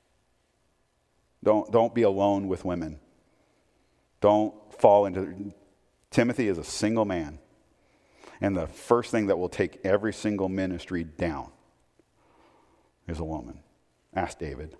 Don't be alone with women. Don't fall into... Timothy is a single man. And the first thing that will take every single ministry down is a woman. Ask David.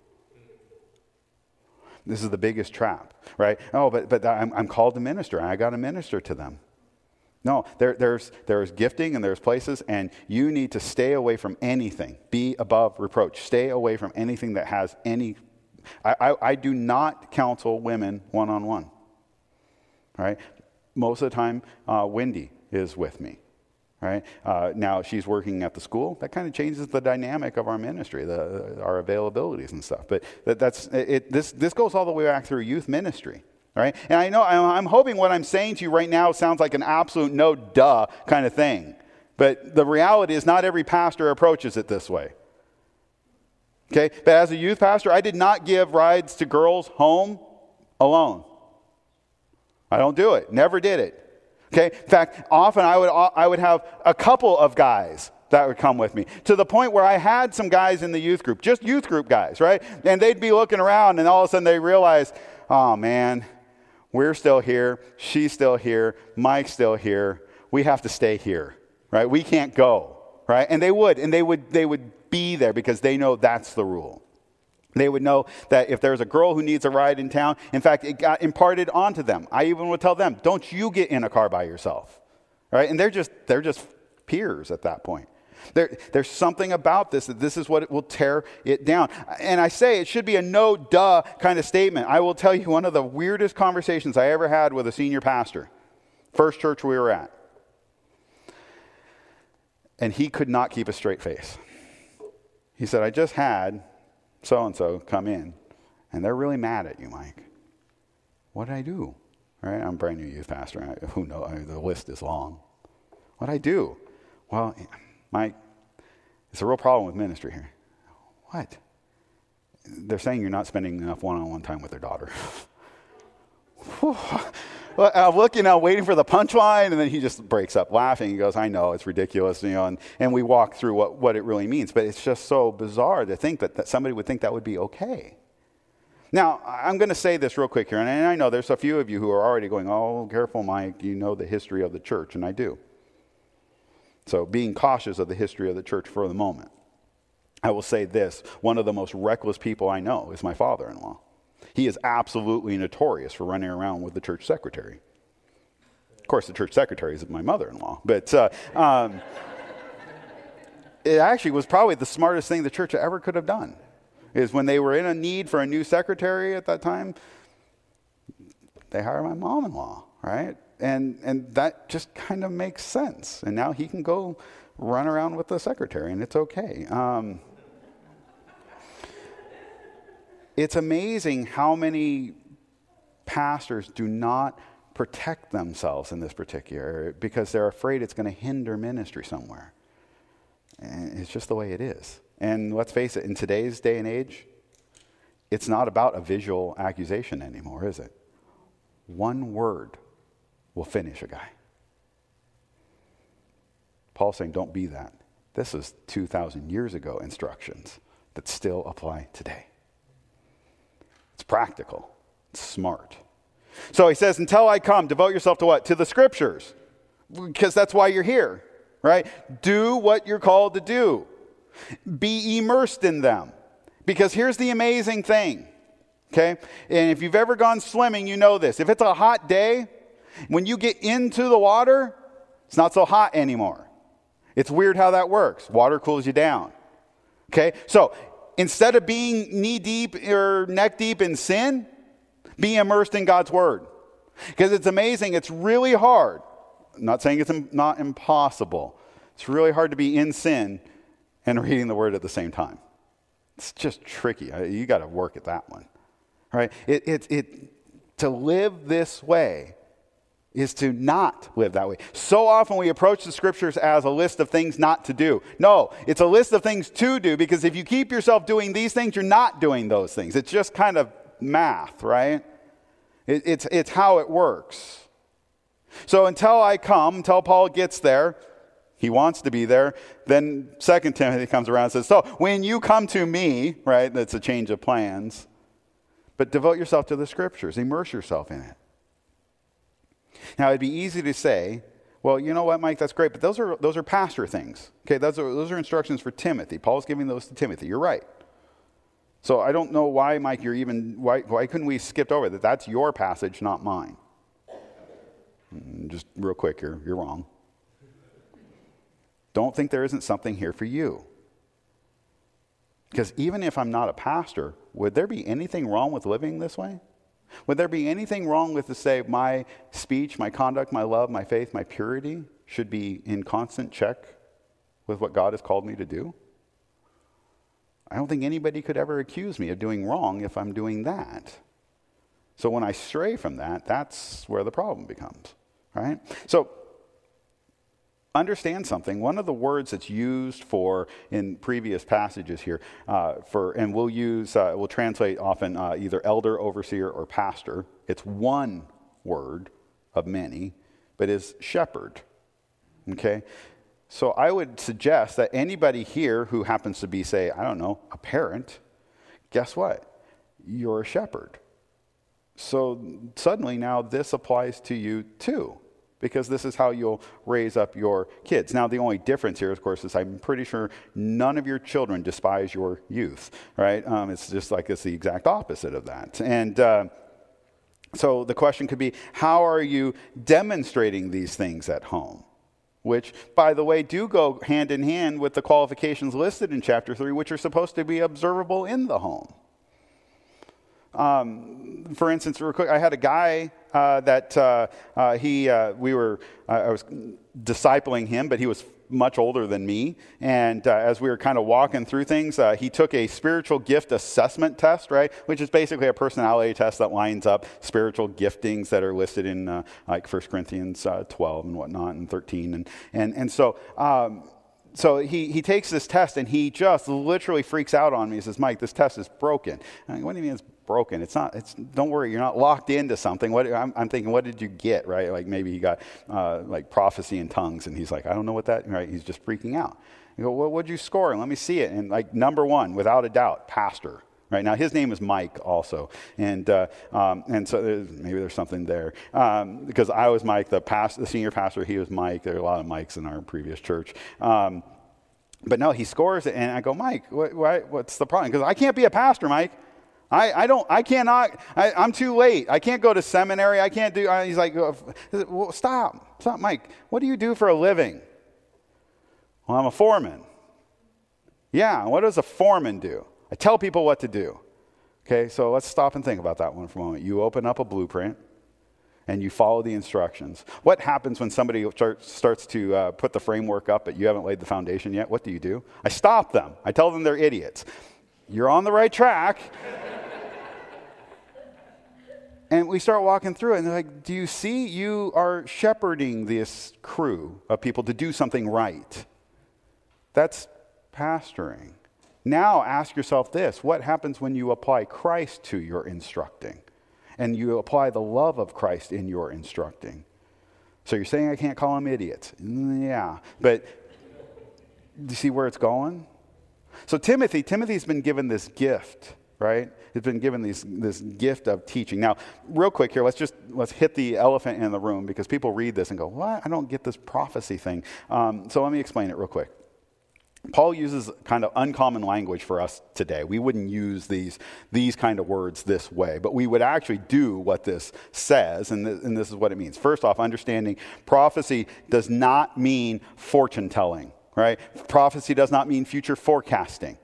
This is the biggest trap, right? Oh, but I'm called to minister. I got to minister to them. No, there's gifting and there's places, and you need to stay away from anything. Be above reproach. Stay away from anything that has any. I do not counsel women one-on-one. Right? Most of the time, Wendy is with me. Right? Now she's working at the school. That kind of changes the dynamic of our ministry, our availabilities and stuff. But this goes all the way back through youth ministry. Right? And I know I'm hoping what I'm saying to you right now sounds like an absolute no duh kind of thing. But the reality is not every pastor approaches it this way. Okay? But as a youth pastor, I did not give rides to girls home alone. I don't do it. Never did it. Okay? In fact, often I would have a couple of guys that would come with me, to the point where I had some guys in the youth group, just youth group guys, right? And they'd be looking around, and all of a sudden they realize, oh man, we're still here, she's still here, Mike's still here, we have to stay here, right? We can't go, right? And they would be there because they know that's the rule. They would know that if there's a girl who needs a ride in town, in fact, it got imparted onto them. I even would tell them, don't you get in a car by yourself, right? And they're just peers at that point. There's something about this, that this is what it will tear it down. And I say it should be a no duh kind of statement. I will tell you one of the weirdest conversations I ever had with a senior pastor, first church we were at. And he could not keep a straight face. He said, I just had so-and-so come in, and they're really mad at you, Mike. What did I do? All right, I'm a brand new youth pastor. Who knows? The list is long. What did I do? Well, Mike, it's a real problem with ministry here. What? They're saying you're not spending enough one-on-one time with their daughter. Well, I'm looking out, waiting for the punchline, and then he just breaks up laughing. He goes, I know, it's ridiculous, and we walk through what it really means. But it's just so bizarre to think that somebody would think that would be okay. Now, I'm going to say this real quick here, and I know there's a few of you who are already going, oh, careful, Mike, you know the history of the church, and I do. So being cautious of the history of the church for the moment. I will say this, one of the most reckless people I know is my father-in-law. He is absolutely notorious for running around with the church secretary. Of course, the church secretary is my mother-in-law. But it actually was probably the smartest thing the church ever could have done, is when they were in a need for a new secretary at that time, they hired my mom-in-law, right? And that just kind of makes sense. And now he can go run around with the secretary, and it's okay. It's amazing how many pastors do not protect themselves in this particular area because they're afraid it's going to hinder ministry somewhere. And it's just the way it is. And let's face it, in today's day and age, it's not about a visual accusation anymore, is it? One word will finish a guy. Paul's saying, don't be that. This is 2,000 years ago instructions that still apply today. It's practical. It's smart. So he says, until I come, devote yourself to what? To the scriptures. Because that's why you're here, right? Do what you're called to do. Be immersed in them. Because here's the amazing thing, okay? And if you've ever gone swimming, you know this. If it's a hot day, when you get into the water, it's not so hot anymore. It's weird how that works. Water cools you down, okay? So instead of being knee-deep or neck-deep in sin, be immersed in God's Word. Because it's amazing. It's really hard. I'm not saying it's not impossible. It's really hard to be in sin and reading the Word at the same time. It's just tricky. You got to work at that one. All right? To live this way is to not live that way. So often we approach the scriptures as a list of things not to do. No, it's a list of things to do, because if you keep yourself doing these things, you're not doing those things. It's just kind of math, right? It's how it works. So until I come, until Paul gets there, he wants to be there, then 2 Timothy comes around and says, so when you come to me, right, that's a change of plans, but devote yourself to the scriptures, immerse yourself in it. Now, it'd be easy to say, Well, you know what, Mike? That's great, but those are pastor things. Okay, those are instructions for Timothy. Paul's giving those to Timothy. You're right. So I don't know why, Mike, why couldn't we skip over that? That's your passage, not mine. Just real quick here, you're wrong. Don't think there isn't something here for you. Because even if I'm not a pastor, would there be anything wrong with living this way? Would there be anything wrong with to say my speech, my conduct, my love, my faith, my purity should be in constant check with what God has called me to do? I don't think anybody could ever accuse me of doing wrong if I'm doing that. So when I stray from that, that's where the problem becomes, right? So understand something. One of the words that's used for in previous passages here and we'll translate often either elder, overseer, or pastor. It's one word of many, but is shepherd. Okay, so I would suggest that anybody here who happens to be, say, I don't know, a parent, guess what? You're a shepherd. So suddenly now this applies to you too, because this is how you'll raise up your kids. Now, the only difference here, of course, is I'm pretty sure none of your children despise your youth, right? It's just like it's the exact opposite of that. And so the question could be, how are you demonstrating these things at home? Which, by the way, do go hand in hand with the qualifications listed in chapter 3, which are supposed to be observable in the home. For instance, real quick, I had a guy I was discipling him, but he was much older than me. And as we were kind of walking through things, he took a spiritual gift assessment test, right? Which is basically a personality test that lines up spiritual giftings that are listed in like 1 Corinthians 12 and whatnot and 13. And so he takes this test and he just literally freaks out on me. He says, Mike, this test is broken. I'm like, what do you mean it's broken? Don't worry, you're not locked into something. I'm thinking, what did you get, right? Like maybe he got like prophecy in tongues and he's like, I don't know what that, right? He's just freaking out. I go, well, what'd you score? And let me see it. And like number one, without a doubt, pastor. Right now, his name is Mike also, and so maybe there's something there because I was Mike, the senior pastor. He was Mike. There are a lot of Mikes in our previous church, but no, he scores it, and I go, Mike, what's the problem? Because I can't be a pastor, Mike. I'm too late. I can't go to seminary. I can't do. He's like, well, stop, Mike. What do you do for a living? Well, I'm a foreman. Yeah, what does a foreman do? I tell people what to do. Okay, so let's stop and think about that one for a moment. You open up a blueprint and you follow the instructions. What happens when somebody starts to put the framework up but you haven't laid the foundation yet? What do? I stop them. I tell them they're idiots. You're on the right track. And we start walking through it and they're like, do you see? You are shepherding this crew of people to do something right. That's pastoring. Now ask yourself this, what happens when you apply Christ to your instructing? And you apply the love of Christ in your instructing. So you're saying I can't call them idiots. Yeah, but do you see where it's going? So Timothy's been given this gift, right? He's been given this gift of teaching. Now, real quick here, let's hit the elephant in the room because people read this and go, what? I don't get this prophecy thing. So let me explain it real quick. Paul uses kind of uncommon language for us today. We wouldn't use these kind of words this way, but we would actually do what this says, and this is what it means. First off, understanding prophecy does not mean fortune telling, right? Prophecy does not mean future forecasting.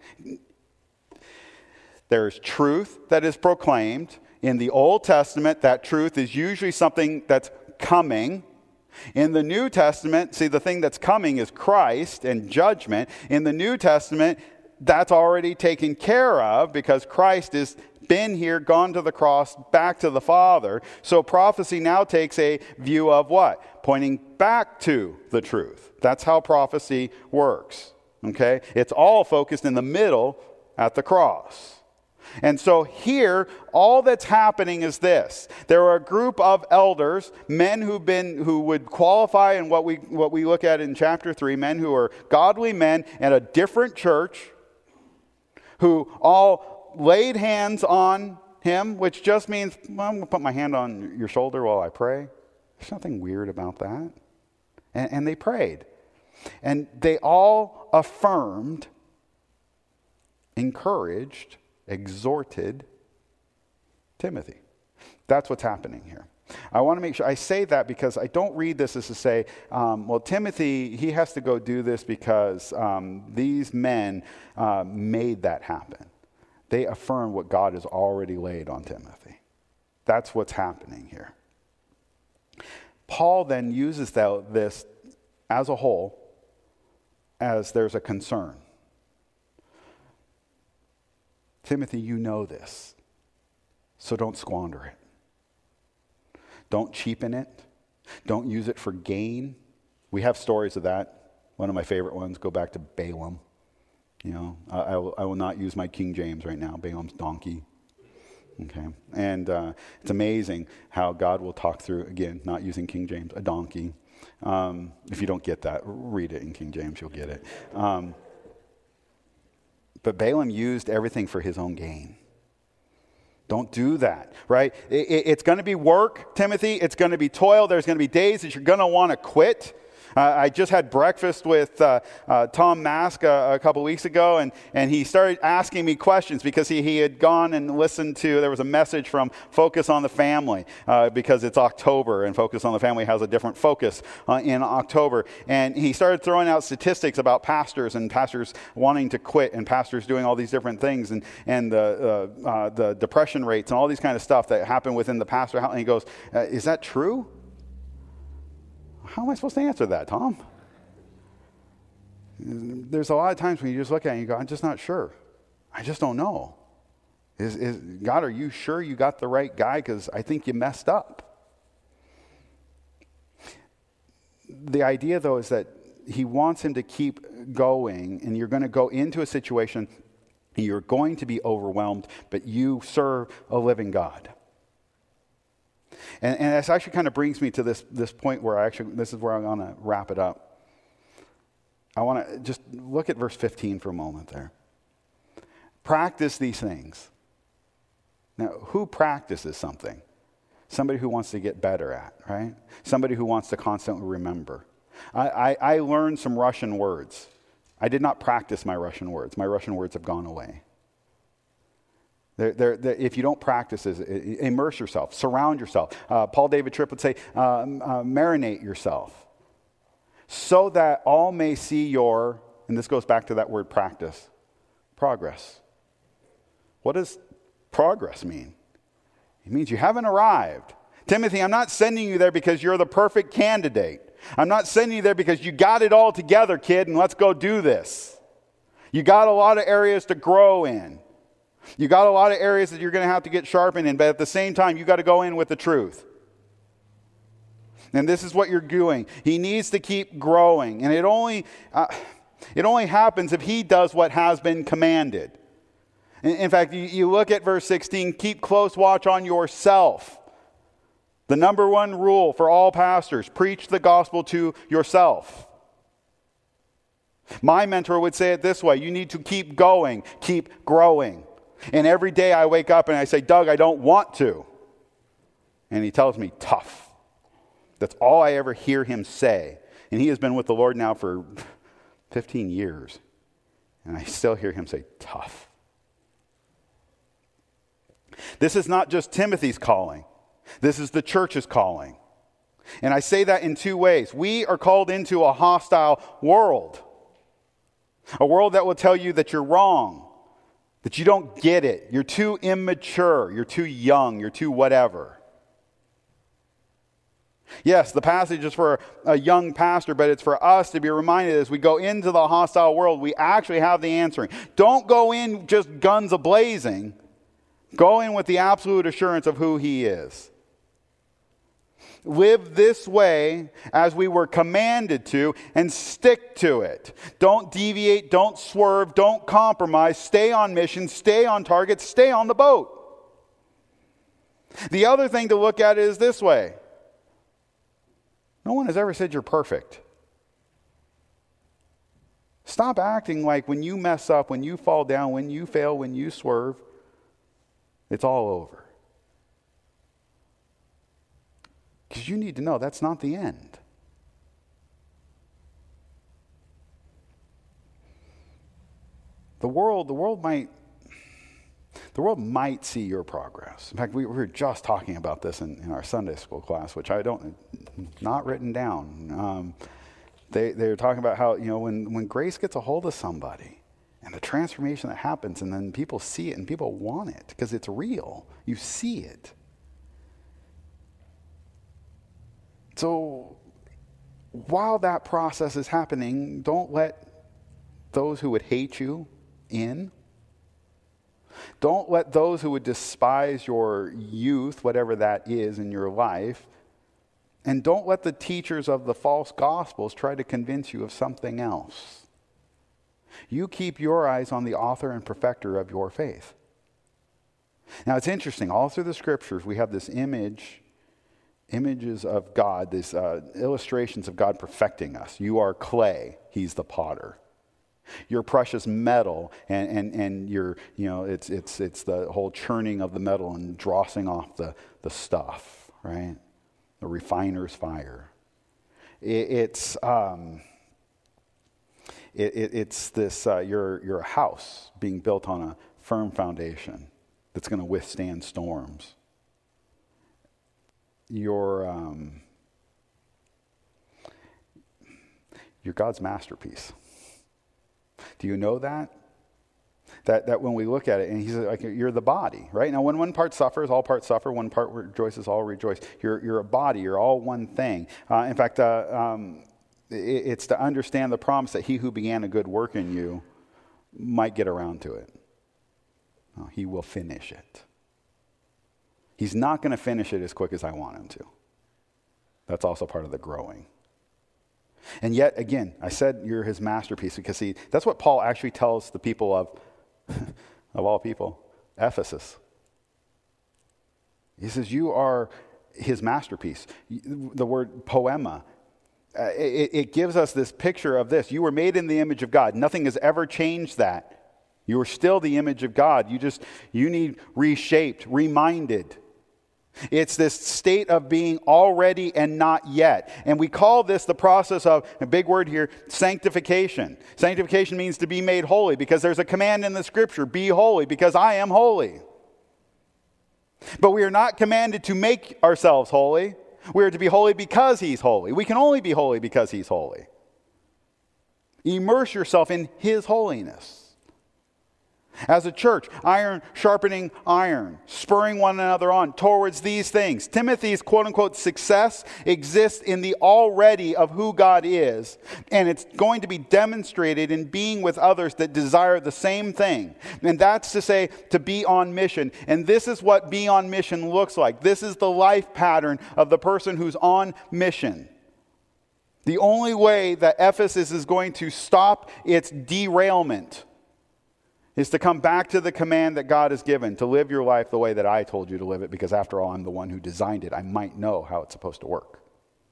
There's truth that is proclaimed. In the Old Testament, that truth is usually something that's coming. In the New Testament, see, the thing that's coming is Christ and judgment. In the New Testament, that's already taken care of because Christ has been here, gone to the cross, back to the Father. So prophecy now takes a view of what? Pointing back to the truth. That's how prophecy works, okay? It's all focused in the middle at the cross. And so here, all that's happening is this. There are a group of elders, men who would qualify in what we look at in chapter 3, men who are godly men in a different church, who all laid hands on him, which just means, well, I'm going to put my hand on your shoulder while I pray. There's nothing weird about that. And they prayed. And they all affirmed, encouraged, exhorted Timothy. That's what's happening here. I want to make sure I say that because I don't read this as to say, well, Timothy, he has to go do this because these men made that happen. They affirm what God has already laid on Timothy. That's what's happening here. Paul then uses this as a whole as there's a concern. Timothy, you know this, so don't squander it. Don't cheapen it. Don't use it for gain. We have stories of that. One of my favorite ones, go back to Balaam. You know, I will not use my King James right now. Balaam's donkey. Okay. And it's amazing how God will talk through, again, not using King James, a donkey. If you don't get that, read it in King James, you'll get it. But Balaam used everything for his own gain. Don't do that, right? It's going to be work, Timothy. It's going to be toil. There's going to be days that you're going to want to quit. I just had breakfast with Tom Mask a couple weeks ago, and he started asking me questions because he had gone and listened to, there was a message from Focus on the Family because it's October, and Focus on the Family has a different focus in October. And he started throwing out statistics about pastors and pastors wanting to quit and pastors doing all these different things and the depression rates and all these kind of stuff that happen within the pastor. And he goes, is that true? How am I supposed to answer that, Tom? There's a lot of times when you just look at it and you go, I'm just not sure. I just don't know. Is God, are you sure you got the right guy? Because I think you messed up. The idea, though, is that he wants him to keep going, and you're going to go into a situation and you're going to be overwhelmed, but you serve a living God. And this actually kind of brings me to this point where this is where I'm going to wrap it up. I want to just look at verse 15 for a moment there. Practice these things. Now, who practices something? Somebody who wants to get better at, right? Somebody who wants to constantly remember. I learned some Russian words. I did not practice my Russian words. My Russian words have gone away. If you don't practice this, immerse yourself, surround yourself. Paul David Tripp would say, marinate yourself, so that all may see your, and this goes back to that word practice, progress. What does progress mean? It means you haven't arrived. Timothy, I'm not sending you there because you're the perfect candidate. I'm not sending you there because you got it all together, kid, and let's go do this. You got a lot of areas to grow in. You got a lot of areas that you're going to have to get sharpened in, but at the same time, you got to go in with the truth. And this is what you're doing. He needs to keep growing, and it only happens if he does what has been commanded. In fact, you look at verse 16, keep close watch on yourself. The number one rule for all pastors, preach the gospel to yourself. My mentor would say it this way, you need to keep going, keep growing. And every day I wake up and I say, Doug, I don't want to. And he tells me, tough. That's all I ever hear him say. And he has been with the Lord now for 15 years. And I still hear him say, tough. This is not just Timothy's calling. This is the church's calling. And I say that in two ways. We are called into a hostile world. A world that will tell you that you're wrong. That you don't get it. You're too immature. You're too young. You're too whatever. Yes, the passage is for a young pastor, but it's for us to be reminded as we go into the hostile world, we actually have the answering. Don't go in just guns a-blazing. Go in with the absolute assurance of who he is. Live this way as we were commanded to and stick to it. Don't deviate, don't swerve, don't compromise. Stay on mission, stay on target, stay on the boat. The other thing to look at is this way. No one has ever said you're perfect. Stop acting like when you mess up, when you fall down, when you fail, when you swerve, it's all over. Because you need to know that's not the end. the world might see your progress. In fact, we were just talking about this in our Sunday school class, which not written down. They were talking about how, when grace gets a hold of somebody and the transformation that happens, and then people see it and people want it because it's real. You see it. So while that process is happening, don't let those who would hate you in. Don't let those who would despise your youth, whatever that is in your life, and don't let the teachers of the false gospels try to convince you of something else. You keep your eyes on the author and perfecter of your faith. Now it's interesting, all through the scriptures we have this images of God, these illustrations of God perfecting us. You are clay, he's the potter. You're precious metal, and you're, it's the whole churning of the metal and drossing off the stuff, right? The refiner's fire. It's this, you're a house being built on a firm foundation that's going to withstand storms. You're God's masterpiece. Do you know that? That when we look at it, and he's like, you're the body, right? Now, when one part suffers, all parts suffer. One part rejoices, all rejoice. You're a body. You're all one thing. In fact, it's to understand the promise that he who began a good work in you might get around to it. No, he will finish it. He's not going to finish it as quick as I want him to. That's also part of the growing. And yet, again, I said you're his masterpiece because, see, that's what Paul actually tells the people of all people, Ephesus. He says, you are his masterpiece. The word poema, it gives us this picture of this. You were made in the image of God. Nothing has ever changed that. You are still the image of God. You need reshaped, reminded. It's this state of being already and not yet. And we call this the process of, a big word here, sanctification. Sanctification means to be made holy because there's a command in the scripture, be holy because I am holy. But we are not commanded to make ourselves holy. We are to be holy because he's holy. We can only be holy because he's holy. Immerse yourself in his holiness. As a church, iron sharpening iron, spurring one another on towards these things. Timothy's quote-unquote success exists in the already of who God is, and it's going to be demonstrated in being with others that desire the same thing. And that's to say, to be on mission. And this is what be on mission looks like. This is the life pattern of the person who's on mission. The only way that Ephesus is going to stop its derailment is to come back to the command that God has given, to live your life the way that I told you to live it, because after all, I'm the one who designed it. I might know how it's supposed to work.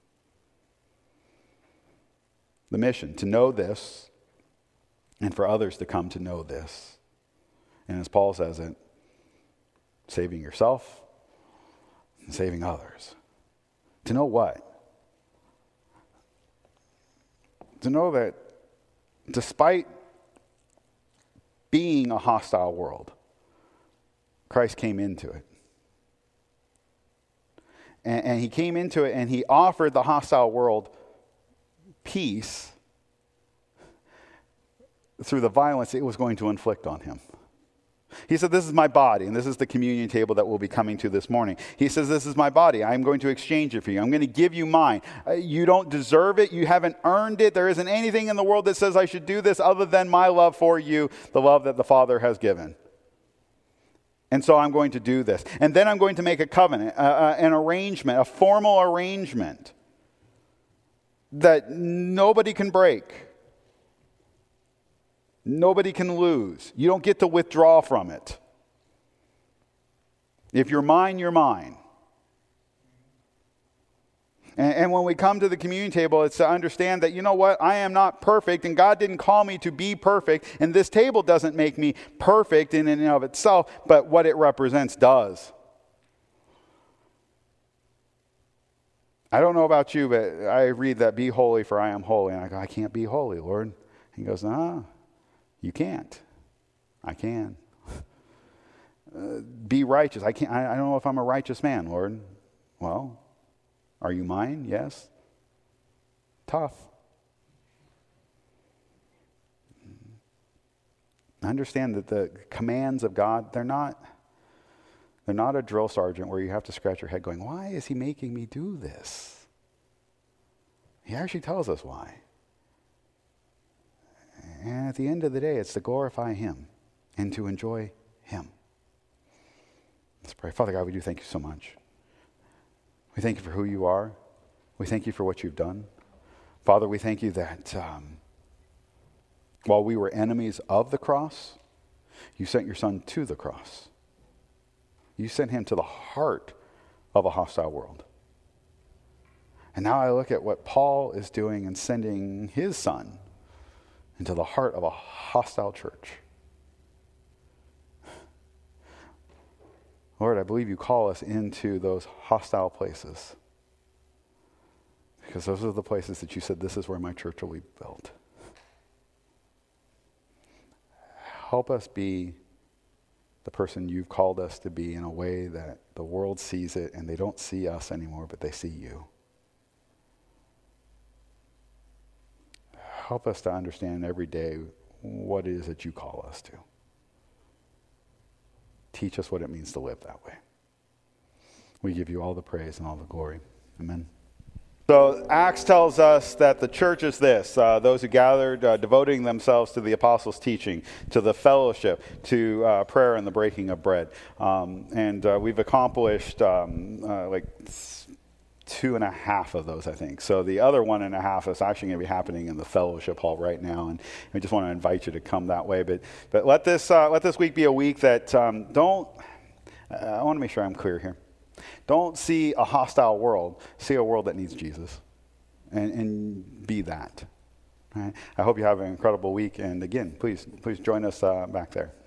The mission, to know this, and for others to come to know this. And as Paul says it, saving yourself and saving others. To know what? To know that despite being a hostile world, Christ came into it. And he came into it and he offered the hostile world peace through the violence it was going to inflict on him. He said, this is my body, and this is the communion table that we'll be coming to this morning. He says, this is my body. I'm going to exchange it for you. I'm going to give you mine. You don't deserve it. You haven't earned it. There isn't anything in the world that says I should do this other than my love for you, the love that the Father has given. And so I'm going to do this. And then I'm going to make a covenant, an arrangement, a formal arrangement that nobody can break. Nobody can lose. You don't get to withdraw from it. If you're mine, you're mine. And when we come to the communion table, it's to understand that, you know what, I am not perfect, and God didn't call me to be perfect, and this table doesn't make me perfect in and of itself, but what it represents does. I don't know about you, but I read that, be holy for I am holy, and I go, I can't be holy, Lord. He goes, no. You can't. I can. Be righteous. I don't know if I'm a righteous man, Lord. Well, are you mine? Yes. Tough. I understand that the commands of God, they're not a drill sergeant where you have to scratch your head going, why is he making me do this? He actually tells us why. And at the end of the day, it's to glorify him and to enjoy him. Let's pray. Father God, we do thank you so much. We thank you for who you are. We thank you for what you've done. Father, we thank you that while we were enemies of the cross, you sent your son to the cross. You sent him to the heart of a hostile world. And now I look at what Paul is doing and sending his son into the heart of a hostile church. Lord, I believe you call us into those hostile places, because those are the places that you said, this is where my church will be built. Help us be the person you've called us to be in a way that the world sees it and they don't see us anymore, but they see you. Help us to understand every day what it is that you call us to. Teach us what it means to live that way. We give you all the praise and all the glory. Amen. So Acts tells us that the church is this, those who gathered, devoting themselves to the apostles' teaching, to the fellowship, to prayer and the breaking of bread. And we've accomplished like 2.5 of those, I think. So the other 1.5 is actually going to be happening in the fellowship hall right now, and we just want to invite you to come that way. But let this week be a week that I want to make sure I'm clear here. Don't see a hostile world. See a world that needs Jesus, and be that. All right? I hope you have an incredible week. And again, please join us back there.